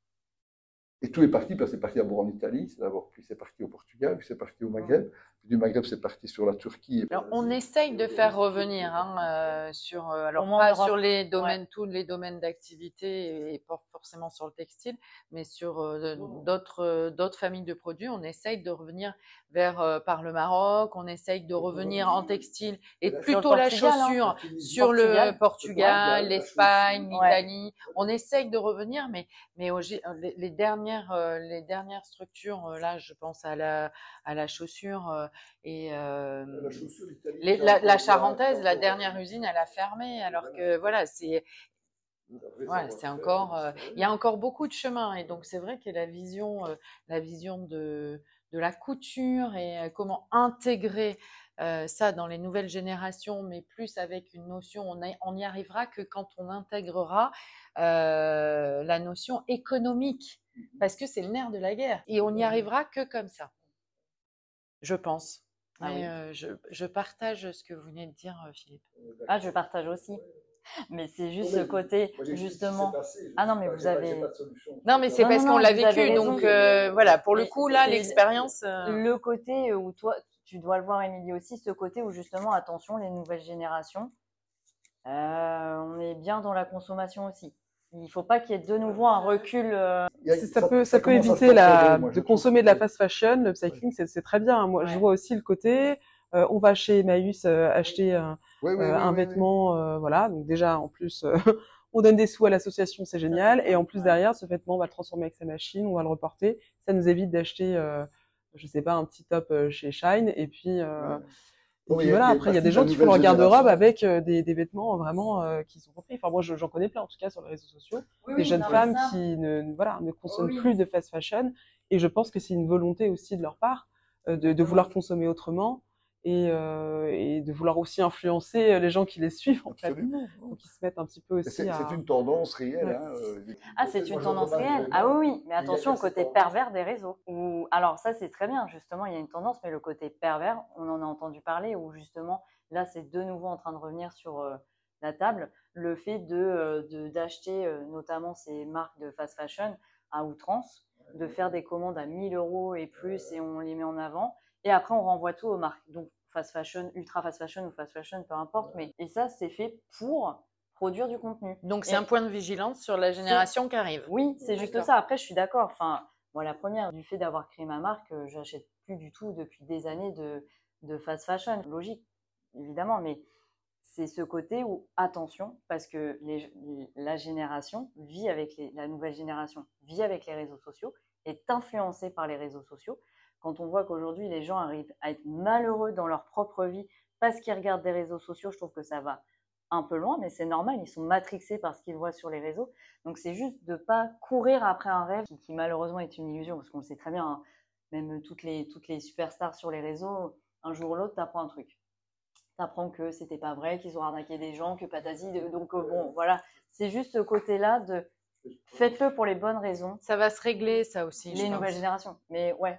Et tout est parti parce que c'est parti d'abord en Italie, puis c'est parti au Portugal, puis c'est parti au Maghreb. Puis du Maghreb, c'est parti sur la Turquie. Alors, on essaye de faire revenir alors pas sur les domaines, tous les domaines d'activité et pas forcément sur le textile, mais sur d'autres familles de produits. On essaye de revenir par le Maroc, on essaye de revenir en textile et plutôt la chaussure sur le Portugal, l'Espagne, l'Italie. On essaye de revenir, mais les dernières structures, là, je pense à la chaussure et la charentaise, la dernière usine, elle a fermé, alors que voilà, c'est encore, il y a encore beaucoup de chemin, et donc c'est vrai que la vision de la couture et comment intégrer ça dans les nouvelles générations, mais plus avec une notion, on n'y arrivera que quand on intégrera la notion économique, parce que c'est le nerf de la guerre, et on n'y arrivera que comme ça, je pense. Mais je partage ce que vous venez de dire, Philippe. Ah, je partage aussi. Mais c'est juste ce côté, justement. Ah non, mais vous avez. Non, mais c'est parce qu'on l'a vécu. Donc voilà, pour le coup, là, l'expérience. Le côté où toi, tu dois le voir, Émilie aussi, ce côté où justement, attention, les nouvelles générations, on est bien dans la consommation aussi. Il ne faut pas qu'il y ait de nouveau un recul. Ça peut éviter de consommer de la fast fashion. Le upcycling, c'est très bien. Moi, je vois aussi le côté. On va chez Emmaüs acheter un vêtement, voilà. Donc déjà, en plus, on donne des sous à l'association, c'est génial. Et en plus derrière, ce vêtement, on va le transformer avec sa machine, on va le reporter. Ça nous évite d'acheter, je sais pas, un petit top chez Shine. Et puis voilà. Après, il y a des gens qui font leur garde-robe avec des vêtements vraiment qui sont repris. Enfin, moi, j'en connais plein, en tout cas, sur les réseaux sociaux. Des jeunes femmes qui ne consomment plus de fast fashion. Et je pense que c'est une volonté aussi de leur part de vouloir consommer autrement. Et de vouloir aussi influencer les gens qui les suivent, en fait. Donc, ils se mettent un petit peu aussi C'est une tendance réelle. Ah, c'est une tendance réelle. Ah oui, mais attention au côté pervers des réseaux. Alors ça, c'est très bien, justement, il y a une tendance, mais le côté pervers, on en a entendu parler, où justement, là, c'est de nouveau en train de revenir sur la table, le fait d'acheter notamment ces marques de fast fashion à outrance, de faire des commandes à 1 000 € et plus, et on les met en avant. Et après, on renvoie tout aux marques. Donc, fast fashion, ultra fast fashion ou fast fashion, peu importe. Et ça, c'est fait pour produire du contenu. Donc, c'est un point de vigilance sur la génération qui arrive. Oui, c'est juste ça. Après, je suis d'accord. Enfin, moi, la première, du fait d'avoir créé ma marque, j'achète plus du tout depuis des années de fast fashion. Logique, évidemment. Mais c'est ce côté où, attention, parce que la génération vit avec la nouvelle génération vit avec les réseaux sociaux, est influencée par les réseaux sociaux. Quand on voit qu'aujourd'hui, les gens arrivent à être malheureux dans leur propre vie parce qu'ils regardent des réseaux sociaux, je trouve que ça va un peu loin, mais c'est normal, ils sont matrixés par ce qu'ils voient sur les réseaux. Donc, c'est juste de ne pas courir après un rêve qui malheureusement est une illusion, parce qu'on le sait très bien, hein, même toutes les superstars sur les réseaux, un jour ou l'autre, tu apprends un truc. Tu apprends que c'était pas vrai, qu'ils ont arnaqué des gens, que patati. Donc, bon, voilà, c'est juste ce côté-là de faites-le pour les bonnes raisons. Ça va se régler, ça aussi. Les nouvelles générations. Mais ouais.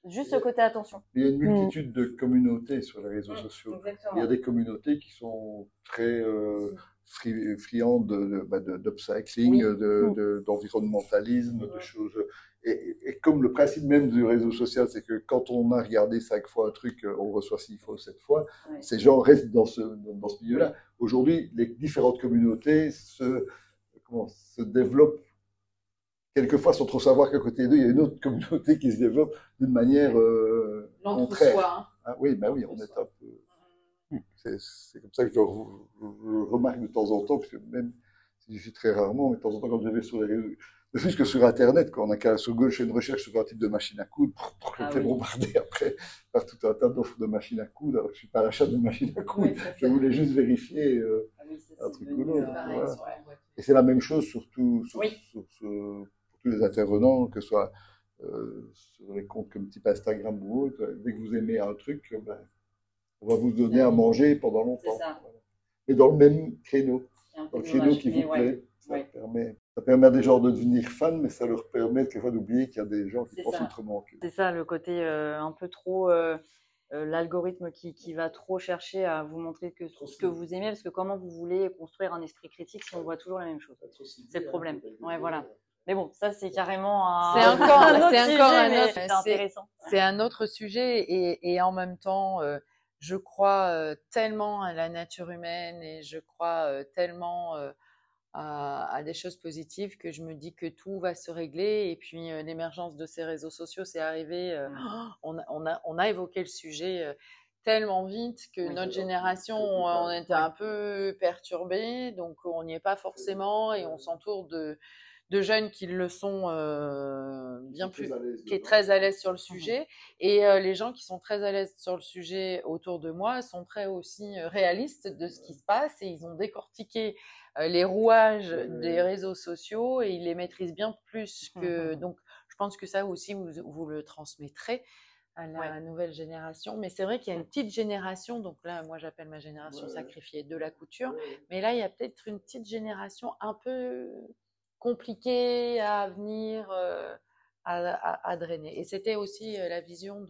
Juste ce côté attention. Il y a une multitude de communautés sur les réseaux sociaux. Exactement. Il y a des communautés qui sont très friandes d'upcycling, d'environnementalisme, de choses. Et comme le principe même du réseau social, c'est que quand on a regardé 5 fois un truc, on reçoit 6 fois, 7 fois, ces gens restent dans ce milieu-là. Aujourd'hui, les différentes communautés se développent. Quelquefois, sans trop savoir qu'à côté d'eux, il y a une autre communauté qui se développe d'une manière contraire. Hein. Ah, oui, ben oui, on est un peu. C'est comme ça que je remarque de temps en temps, parce que même si je suis très rarement, mais de temps en temps, quand je vais sur les réseaux, ne plus que sur Internet, quand on a qu'à sur Google, je fais une recherche sur un type de machine à coudre, je me fais bombarder après par tout un tas d'offres de machines à coudre. Alors, je ne suis pas à l'achat d'une machine à coudre, je voulais juste vérifier un truc ou l'autre. Voilà. Et c'est la même chose surtout sur tous les intervenants, que ce soit sur les comptes comme type Instagram ou autre. Dès que vous aimez un truc, on va vous donner à manger pendant longtemps. Voilà. Et dans le même créneau, dans le créneau qui vous plaît. Ça permet à des gens de devenir fans, mais ça leur permet quelquefois d'oublier qu'il y a des gens qui pensent autrement. C'est ça, le côté un peu trop... l'algorithme qui va trop chercher à vous montrer ce que vous aimez, parce que comment vous voulez construire un esprit critique si on voit toujours la même chose? C'est le problème. Ouais, voilà. Mais bon, ça c'est carrément c'est encore intéressant. C'est un autre sujet et en même temps, je crois tellement à la nature humaine et je crois tellement à des choses positives que je me dis que tout va se régler. Et puis l'émergence de ces réseaux sociaux, c'est arrivé. On a évoqué le sujet tellement vite que notre génération, on était un peu perturbés, donc on n'y est pas forcément et on s'entoure de jeunes qui le sont qui est très à l'aise sur le sujet. Et les gens qui sont très à l'aise sur le sujet autour de moi sont très aussi réalistes de ce qui se passe et ils ont décortiqué les rouages des réseaux sociaux et ils les maîtrisent bien plus que... Donc, je pense que ça aussi, vous le transmettrez à la nouvelle génération. Mais c'est vrai qu'il y a une petite génération, donc là, moi, j'appelle ma génération sacrifiée de la couture. Mais là, il y a peut-être une petite génération un peu compliquée à venir, à drainer. Et c'était aussi la vision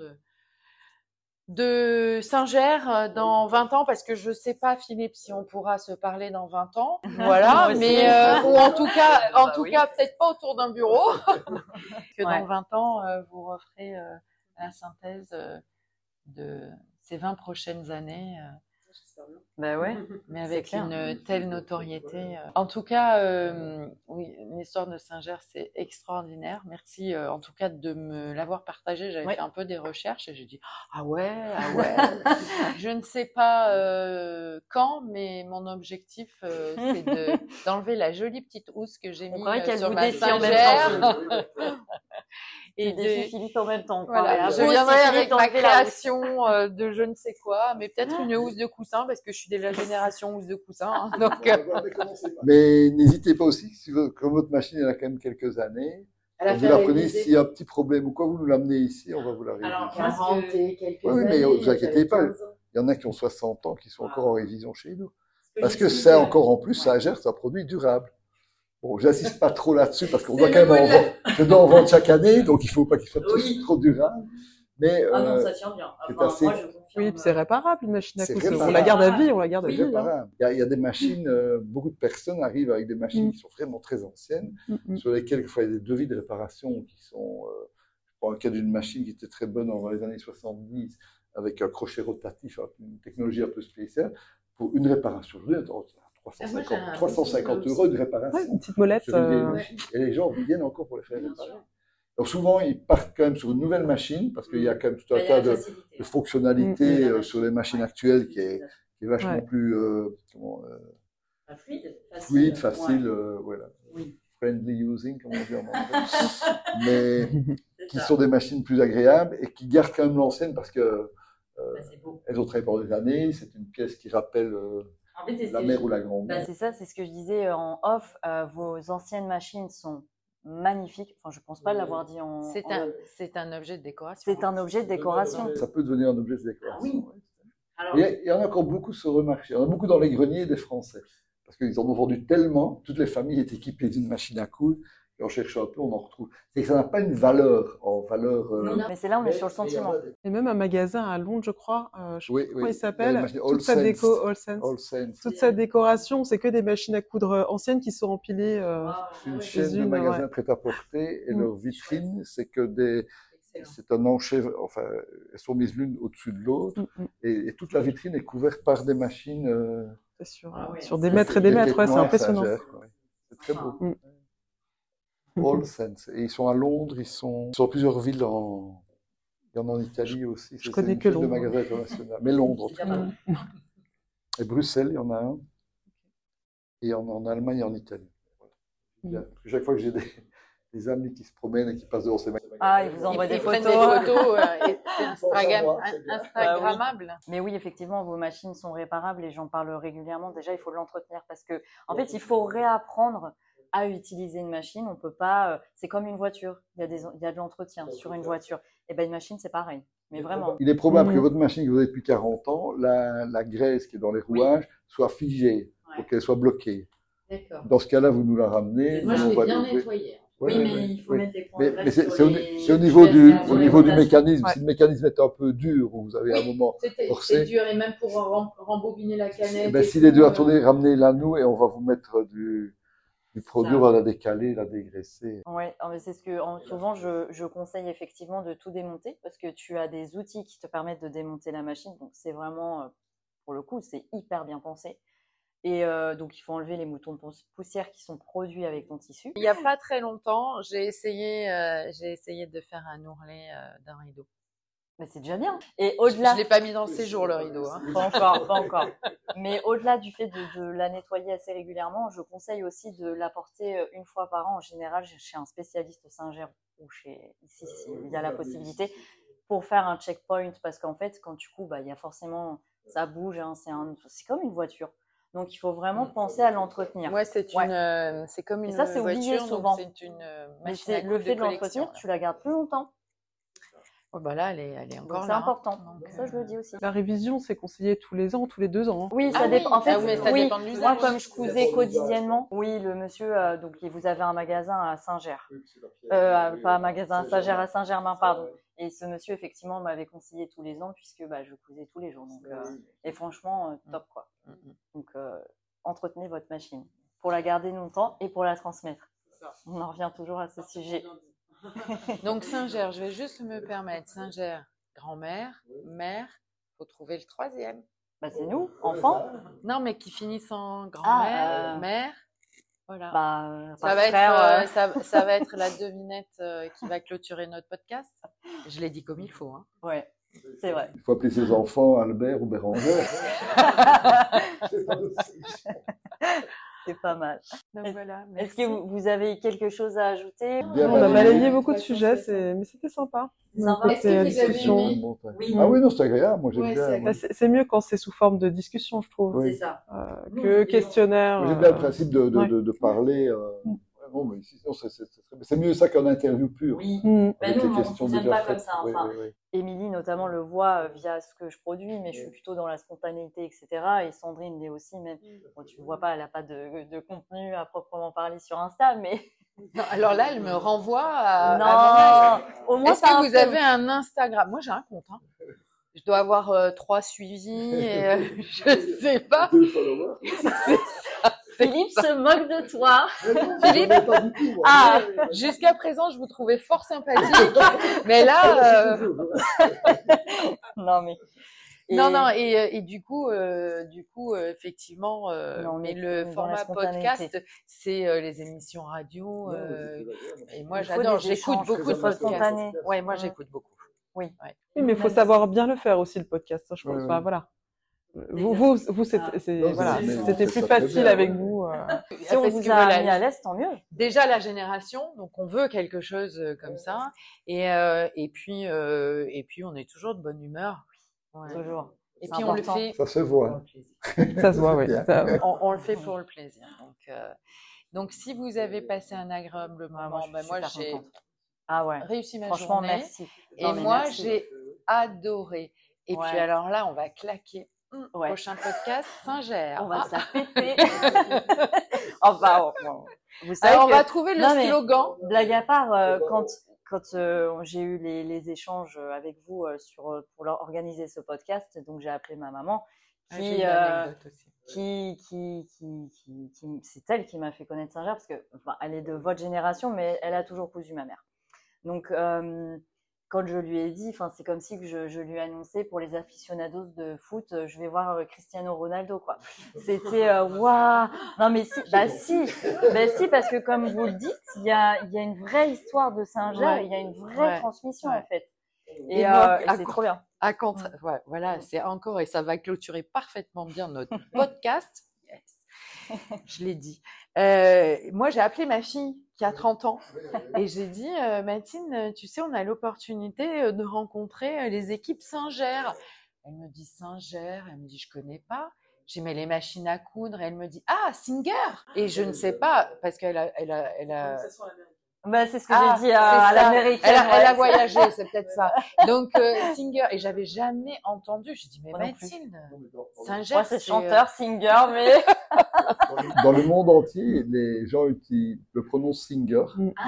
de Singer dans 20 ans, parce que je sais pas, Philippe, si on pourra se parler dans 20 ans. Voilà, mais ou en tout cas, peut-être pas autour d'un bureau. Que dans 20 ans, vous referez la synthèse de ces 20 prochaines années. Ben ouais, mais avec une telle notoriété. En tout cas, oui, l'histoire de Singer, c'est extraordinaire. Merci en tout cas de me l'avoir partagé. J'avais fait un peu des recherches et j'ai dit ah ouais. Je ne sais pas quand, mais mon objectif c'est d'enlever la jolie petite housse que j'ai mise sur ma Singer. Et défi Philippe en même temps. Voilà, je viendrai avec ma création de je ne sais quoi, mais peut-être une housse de coussin, parce que je suis de la génération housse de coussin. Hein, donc, mais n'hésitez pas aussi, comme votre machine elle a quand même quelques années, vous la prenez, s'il y a un petit problème ou quoi, vous nous l'amenez ici, on va vous la réviser. Alors, 40 et quelques années. Oui, mais ne vous inquiétez pas, il y en a qui ont 60 ans, qui sont encore en révision chez nous. Parce que c'est encore en plus, ça gère, c'est un produit durable. Bon, j'insiste pas trop là-dessus parce qu'on doit quand même en vendre. Je dois en vendre chaque année, donc il faut pas qu'il soit trop durable. Mais non, ça tient bien. Enfin, moi, je confirme. Oui, puis c'est réparable une machine à coudre. On la garde à vie, C'est réparable. Il y a des machines, beaucoup de personnes arrivent avec des machines qui sont vraiment très anciennes, sur lesquelles il y a des devis de réparation qui sont. Je prends le cas d'une machine qui était très bonne dans les années 70, avec un crochet rotatif, une technologie un peu spéciale, pour une réparation. 350 € de réparation. Une petite molette. Et les gens viennent encore pour les faire réparer. Donc souvent, ils partent quand même sur une nouvelle machine, parce qu'il y a quand même tout un tas de fonctionnalités sur les machines actuelles qui est vachement plus fluide, facile, voilà. Friendly using, comme on dit en anglais. Mais qui sont des machines plus agréables et qui gardent quand même l'ancienne parce que elles ont travaillé pendant des années. C'est une pièce qui rappelle la mère ou la grand-mère. C'est ça, c'est ce que je disais en off. Vos anciennes machines sont magnifiques. Enfin, je pense pas l'avoir dit en. C'est un objet de décoration. C'est un objet de décoration. Ça peut devenir un objet de décoration. Oui. Alors, il y en a encore beaucoup sur le marché. Il y en a beaucoup dans les greniers des Français. Parce qu'ils en ont vendu tellement, toutes les familles étaient équipées d'une machine à coudre, Et en cherchant un peu, on en retrouve. C'est que ça n'a pas une valeur Non, mais c'est là, on est sur le sentiment. Et même un magasin à Londres, je crois, oui, comment il s'appelle, toute sa toute sa décoration, c'est que des machines à coudre anciennes qui sont empilées. C'est une chaîne de magasins prêt-à-porter et leur vitrine, c'est que c'est un enchevêtrement, enfin, elles sont mises l'une au-dessus de l'autre et toute la vitrine est couverte par des machines. Sur des mètres et des mètres, c'est impressionnant. C'est très beau. All Sense. Et ils sont à Londres, ils sont dans plusieurs villes il y en a en Italie aussi. Je connais que Londres. De magasins internationaux. Mais Londres, en tout cas. Et Bruxelles, il y en a un. Et en Allemagne et en Italie. Voilà. Chaque fois que j'ai des amis qui se promènent et qui passent devant ces magasins. Ils vous envoient des photos. Instagrammables. Mais oui, effectivement, vos machines sont réparables et j'en parle régulièrement. Déjà, il faut l'entretenir parce que, en fait, il faut réapprendre à utiliser une machine. On peut pas. C'est comme une voiture. Il y a de l'entretien sur une voiture. Et ben une machine, c'est pareil. Mais vraiment. Il est probable que votre machine que vous avez depuis 40 ans, la graisse qui est dans les rouages soit figée pour qu'elle soit bloquée. D'accord. Dans ce cas-là, vous nous la ramenez. Moi, je l'ai bien nettoyée. Oui, mais il faut mettre des points. Mais c'est au niveau du mécanisme. Si le mécanisme est un peu dur, ou vous avez un moment forcé. C'est dur, et même pour rembobiner la canette. S'il est dur à tourner, ramenez-la nous et on va vous mettre du produit, on va la décaler, la dégraisser. Oui, c'est ce que souvent je conseille effectivement de tout démonter parce que tu as des outils qui te permettent de démonter la machine. Donc c'est vraiment, pour le coup, c'est hyper bien pensé. Et donc, il faut enlever les moutons de poussière qui sont produits avec ton tissu. Il n'y a pas très longtemps, j'ai essayé de faire un ourlet d'un rideau. Mais c'est déjà bien. Et au-delà, je l'ai pas mis dans le séjour, le rideau. Hein. Pas encore. Mais au-delà du fait de la nettoyer assez régulièrement, je conseille aussi de l'apporter une fois par an, en général, chez un spécialiste Singer ou ici, il y a la possibilité, pour faire un checkpoint. Parce qu'en fait, quand tu coupes, il y a forcément, ça bouge, hein, c'est comme une voiture. Donc, il faut vraiment penser à l'entretenir. Ouais, c'est comme une et ça, c'est oublié souvent. C'est une mais c'est le fait de l'entretenir, tu la gardes plus longtemps. Oh, là, elle est encore donc, là. C'est important. Donc, ça, je le dis aussi. La révision, c'est conseillé tous les ans, tous les 2 ans. Hein. Oui, ça dépend. En fait, ça dépend de l'usage. Moi, comme je cousais quotidiennement, oui, le monsieur, donc vous avez un magasin à Saint-Ger. Pas un magasin à Saint-Ger, à Saint-Germain, pardon. Et ce monsieur, effectivement, m'avait conseillé tous les ans puisque je cousais tous les jours. Donc, et franchement, top, quoi. Donc, entretenez votre machine pour la garder longtemps et pour la transmettre. On en revient toujours à ce sujet. Donc, Singer, je vais juste me permettre. Singer, grand-mère, mère, faut trouver le troisième. C'est nous, enfants. Non, mais qui finissent en grand-mère, mère. Voilà. Ça va être la devinette qui va clôturer notre podcast. Je l'ai dit comme il faut. Hein. Ouais, c'est vrai. Il faut appeler ses enfants Albert ou Bérangère. C'est pas mal. Donc, voilà, est-ce que vous avez quelque chose à ajouter? On a balayé beaucoup de sujets, mais c'était sympa. Est-ce que vous avez aimé? Oui. Ah oui, non, c'est agréable. Moi, j'aime bien. C'est mieux quand c'est sous forme de discussion, je trouve. C'est ça. Que questionnaire. J'aime bien le principe de parler. Non, mais c'est mieux ça qu'en interview pure. Oui. Nous, on ne fonctionne pas comme ça. Émilie, notamment, le voit via ce que je produis, mais je suis plutôt dans la spontanéité, etc. Et Sandrine l'est aussi, même. Bon, tu ne vois pas, elle n'a pas de contenu à proprement parler sur Insta, mais. Non, alors là, elle me renvoie à. Au moins, est-ce que vous avez un Instagram? Moi, j'ai un compte. Hein. Je dois avoir 3 suivis et je ne sais pas. 2 followers. C'est ça. Philippe se moque de toi. Philippe, jusqu'à présent, je vous trouvais fort sympathique, mais là, non mais. Non, et du coup, effectivement, mais le format podcast, c'est les émissions radio, et moi j'adore, j'écoute beaucoup de podcasts. Ouais, moi j'écoute beaucoup. Oui. Oui, mais il faut savoir bien le faire aussi le podcast, je pense. Voilà. Vous, c'était plus facile avec vous. Si on vous a mis à l'aise, tant mieux. Déjà la génération, donc on veut quelque chose comme ça, et puis on est toujours de bonne humeur. Ouais. Toujours. Et puis on le fait. Ça se voit. Ça se voit, oui. On le fait pour le plaisir. Donc si vous avez passé un agréable moment, moi j'ai réussi ma Franchement, journée. merci. Et moi j'ai adoré. Et puis alors là, on va claquer. Ouais. Prochain podcast, Singer. On va se la péter. Enfin, vous savez alors, on va trouver le slogan. Blague à part, quand j'ai eu les échanges avec vous pour organiser ce podcast, donc j'ai appelé ma maman c'est elle qui m'a fait connaître Singer parce que elle est de votre génération, mais elle a toujours cousu ma mère. Donc quand je lui ai dit, c'est comme si que je lui annonçais pour les aficionados de foot, je vais voir Cristiano Ronaldo, quoi. C'était waouh. Non mais si, parce que comme vous le dites, il y a une vraie histoire de Singer, il y a une vraie transmission en fait. Et c'est trop bien. Voilà, c'est encore, et ça va clôturer parfaitement bien notre podcast. Yes. Je l'ai dit. Moi, j'ai appelé ma fille qui a 30 ans et j'ai dit, Mathilde, tu sais, on a l'opportunité de rencontrer les équipes Singer. Elle me dit Singer, elle me dit, je connais pas. J'ai mis les machines à coudre et elle me dit, ah, Singer. Et je ne sais pas, parce qu'elle a c'est ce que j'ai dit à l'américaine. Elle a voyagé, c'est peut-être ça. Donc, Singer, et j'avais jamais entendu. J'ai dit, mais Mathilde, Singer. Moi, c'est chanteur, Singer, mais. Dans le monde entier, les gens le prononcent Singer.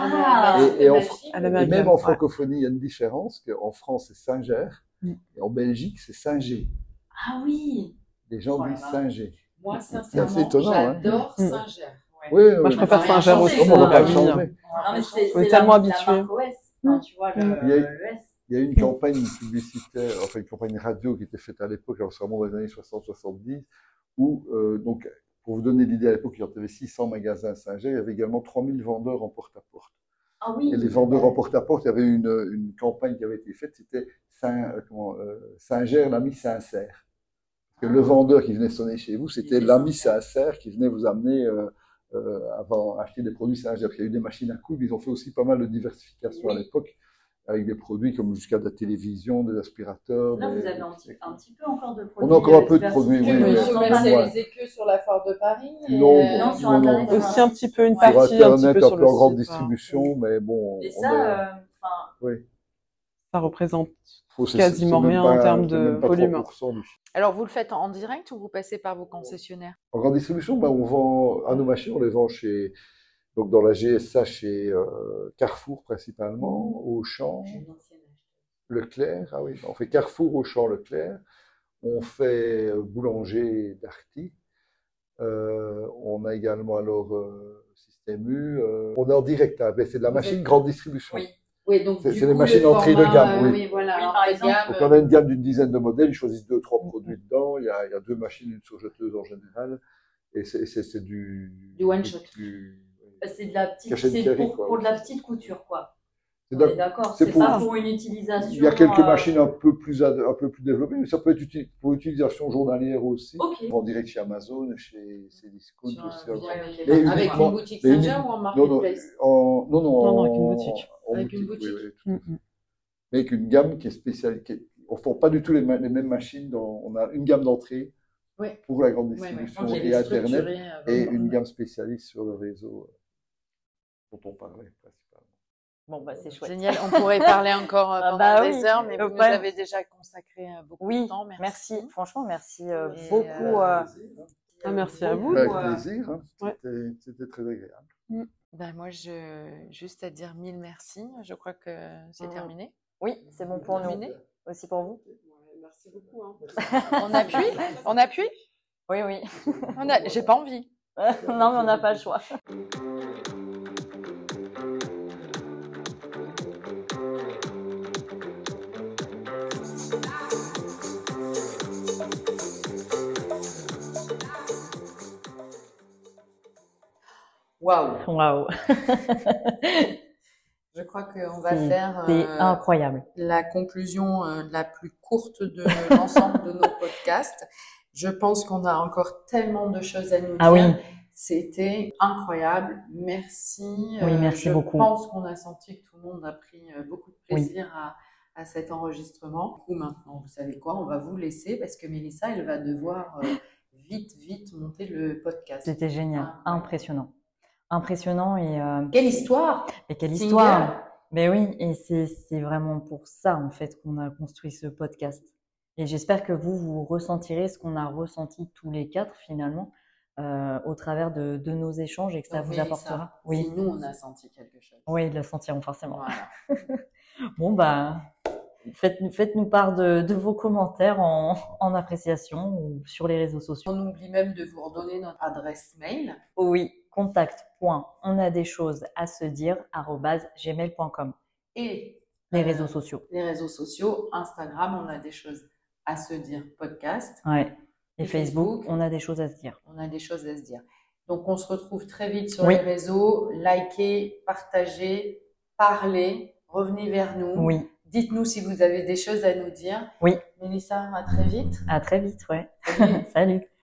Et même en francophonie, il y a une différence, qu'en France, c'est Singer, et en Belgique, c'est Singer. Ah oui. Les gens disent Singer. Moi, sincèrement, j'adore Singer. Oui, moi je préfère Singer aussi. On va changer. On est tellement habitués. Tu vois, il y a une campagne publicitaire, une campagne radio qui était faite à l'époque, alors c'est vraiment dans les années 60-70, où, donc, pour vous donner l'idée, à l'époque, il y avait 600 magasins Singer, il y avait également 3000 vendeurs en porte-à-porte. Ah oui. Et les vendeurs en porte-à-porte, il y avait une campagne qui avait été faite, c'était Singer, l'ami sincère. Parce que le vendeur qui venait sonner chez vous, c'était l'ami sincère qui venait vous amener avant acheter des produits Singer. Il y a eu des machines à coudre, ils ont fait aussi pas mal de diversification à l'époque, avec des produits comme jusqu'à de la télévision, des aspirateurs. Là, vous avez un petit peu encore de produits. On a encore un peu de produits, oui. Vous commercialisez que sur la foire de Paris Non, sur Internet. Aussi un petit peu une partie, un petit peu sur sur le en grande distribution, mais bon. Et ça, ça représente quasiment rien en termes de volume. Alors, vous le faites en direct ou vous passez par vos concessionnaires? En grande distribution, on vend à nos machines, on les vend donc dans la GSA chez Carrefour principalement, Auchan, Leclerc. Ah oui, on fait Carrefour, Auchan, Leclerc. On fait Boulanger, Darty. On a également Système U. On est en direct, c'est de la machine grande distribution. Oui, donc c'est les machines entrée de gamme. Oui, voilà. Alors, par exemple, donc on a une gamme d'une dizaine de modèles, ils choisissent 2-3 produits dedans. Il y a 2 machines, une surjeteuse en général, et c'est du one shot. C'est de la petite, pour de la petite couture, quoi. D'accord. C'est pas pour une utilisation. Il y a quelques machines un peu plus développées, mais ça peut être utile pour utilisation journalière aussi. En direct chez Amazon, chez Cdiscount aussi. Avec une boutique Singer ou en marketplace? Non, avec une boutique. Avec une boutique. Oui. Mais avec une gamme qui est spéciale. On ne vend pas du tout les mêmes machines. On a une gamme d'entrée pour la grande distribution et Internet, et une gamme spécialiste sur le réseau dont on parlait principalement. Bon, c'est chouette. Génial. On pourrait parler encore pendant des heures, mais vous nous avez déjà consacré beaucoup de temps. Merci. Franchement, merci beaucoup. Merci à vous. Avec plaisir. C'était très agréable. Moi, juste à dire 1000 merci. Je crois que c'est terminé. Oui, c'est bon pour nous. Aussi pour vous. Merci beaucoup. On appuie? Oui. J'ai pas envie. Non, mais on n'a pas le choix. Waouh. Je crois qu'on va faire incroyable. La conclusion la plus courte de l'ensemble de nos podcasts. Je pense qu'on a encore tellement de choses à nous dire. Oui. C'était incroyable. Merci. Merci beaucoup. Je pense qu'on a senti que tout le monde a pris beaucoup de plaisir à cet enregistrement. Du coup, maintenant, vous savez quoi? On va vous laisser parce que Mélissa, elle va devoir vite monter le podcast. C'était génial. Impressionnant et quelle histoire! Et quelle histoire! Mais oui, et c'est vraiment pour ça en fait qu'on a construit ce podcast. Et j'espère que vous ressentirez ce qu'on a ressenti tous les 4 finalement au travers de nos échanges et que ça vous apportera. Oui, si nous on a senti quelque chose. Oui, ils le sentiront forcément. Voilà. Bon, bah, faites-nous part de vos commentaires en appréciation ou sur les réseaux sociaux. On oublie même de vous redonner notre adresse mail. Oui, contact.onadeschosesasedire@gmail.com. Et les réseaux sociaux. Les réseaux sociaux, Instagram, on a des choses à se dire, podcast. Ouais. Et Facebook, on a des choses à se dire. On a des choses à se dire. Donc, on se retrouve très vite sur les réseaux. Likez, partagez, parlez, revenez vers nous. Oui. Dites-nous si vous avez des choses à nous dire. Oui. Mélissa, à très vite. À très vite, ouais. Salut. Salut.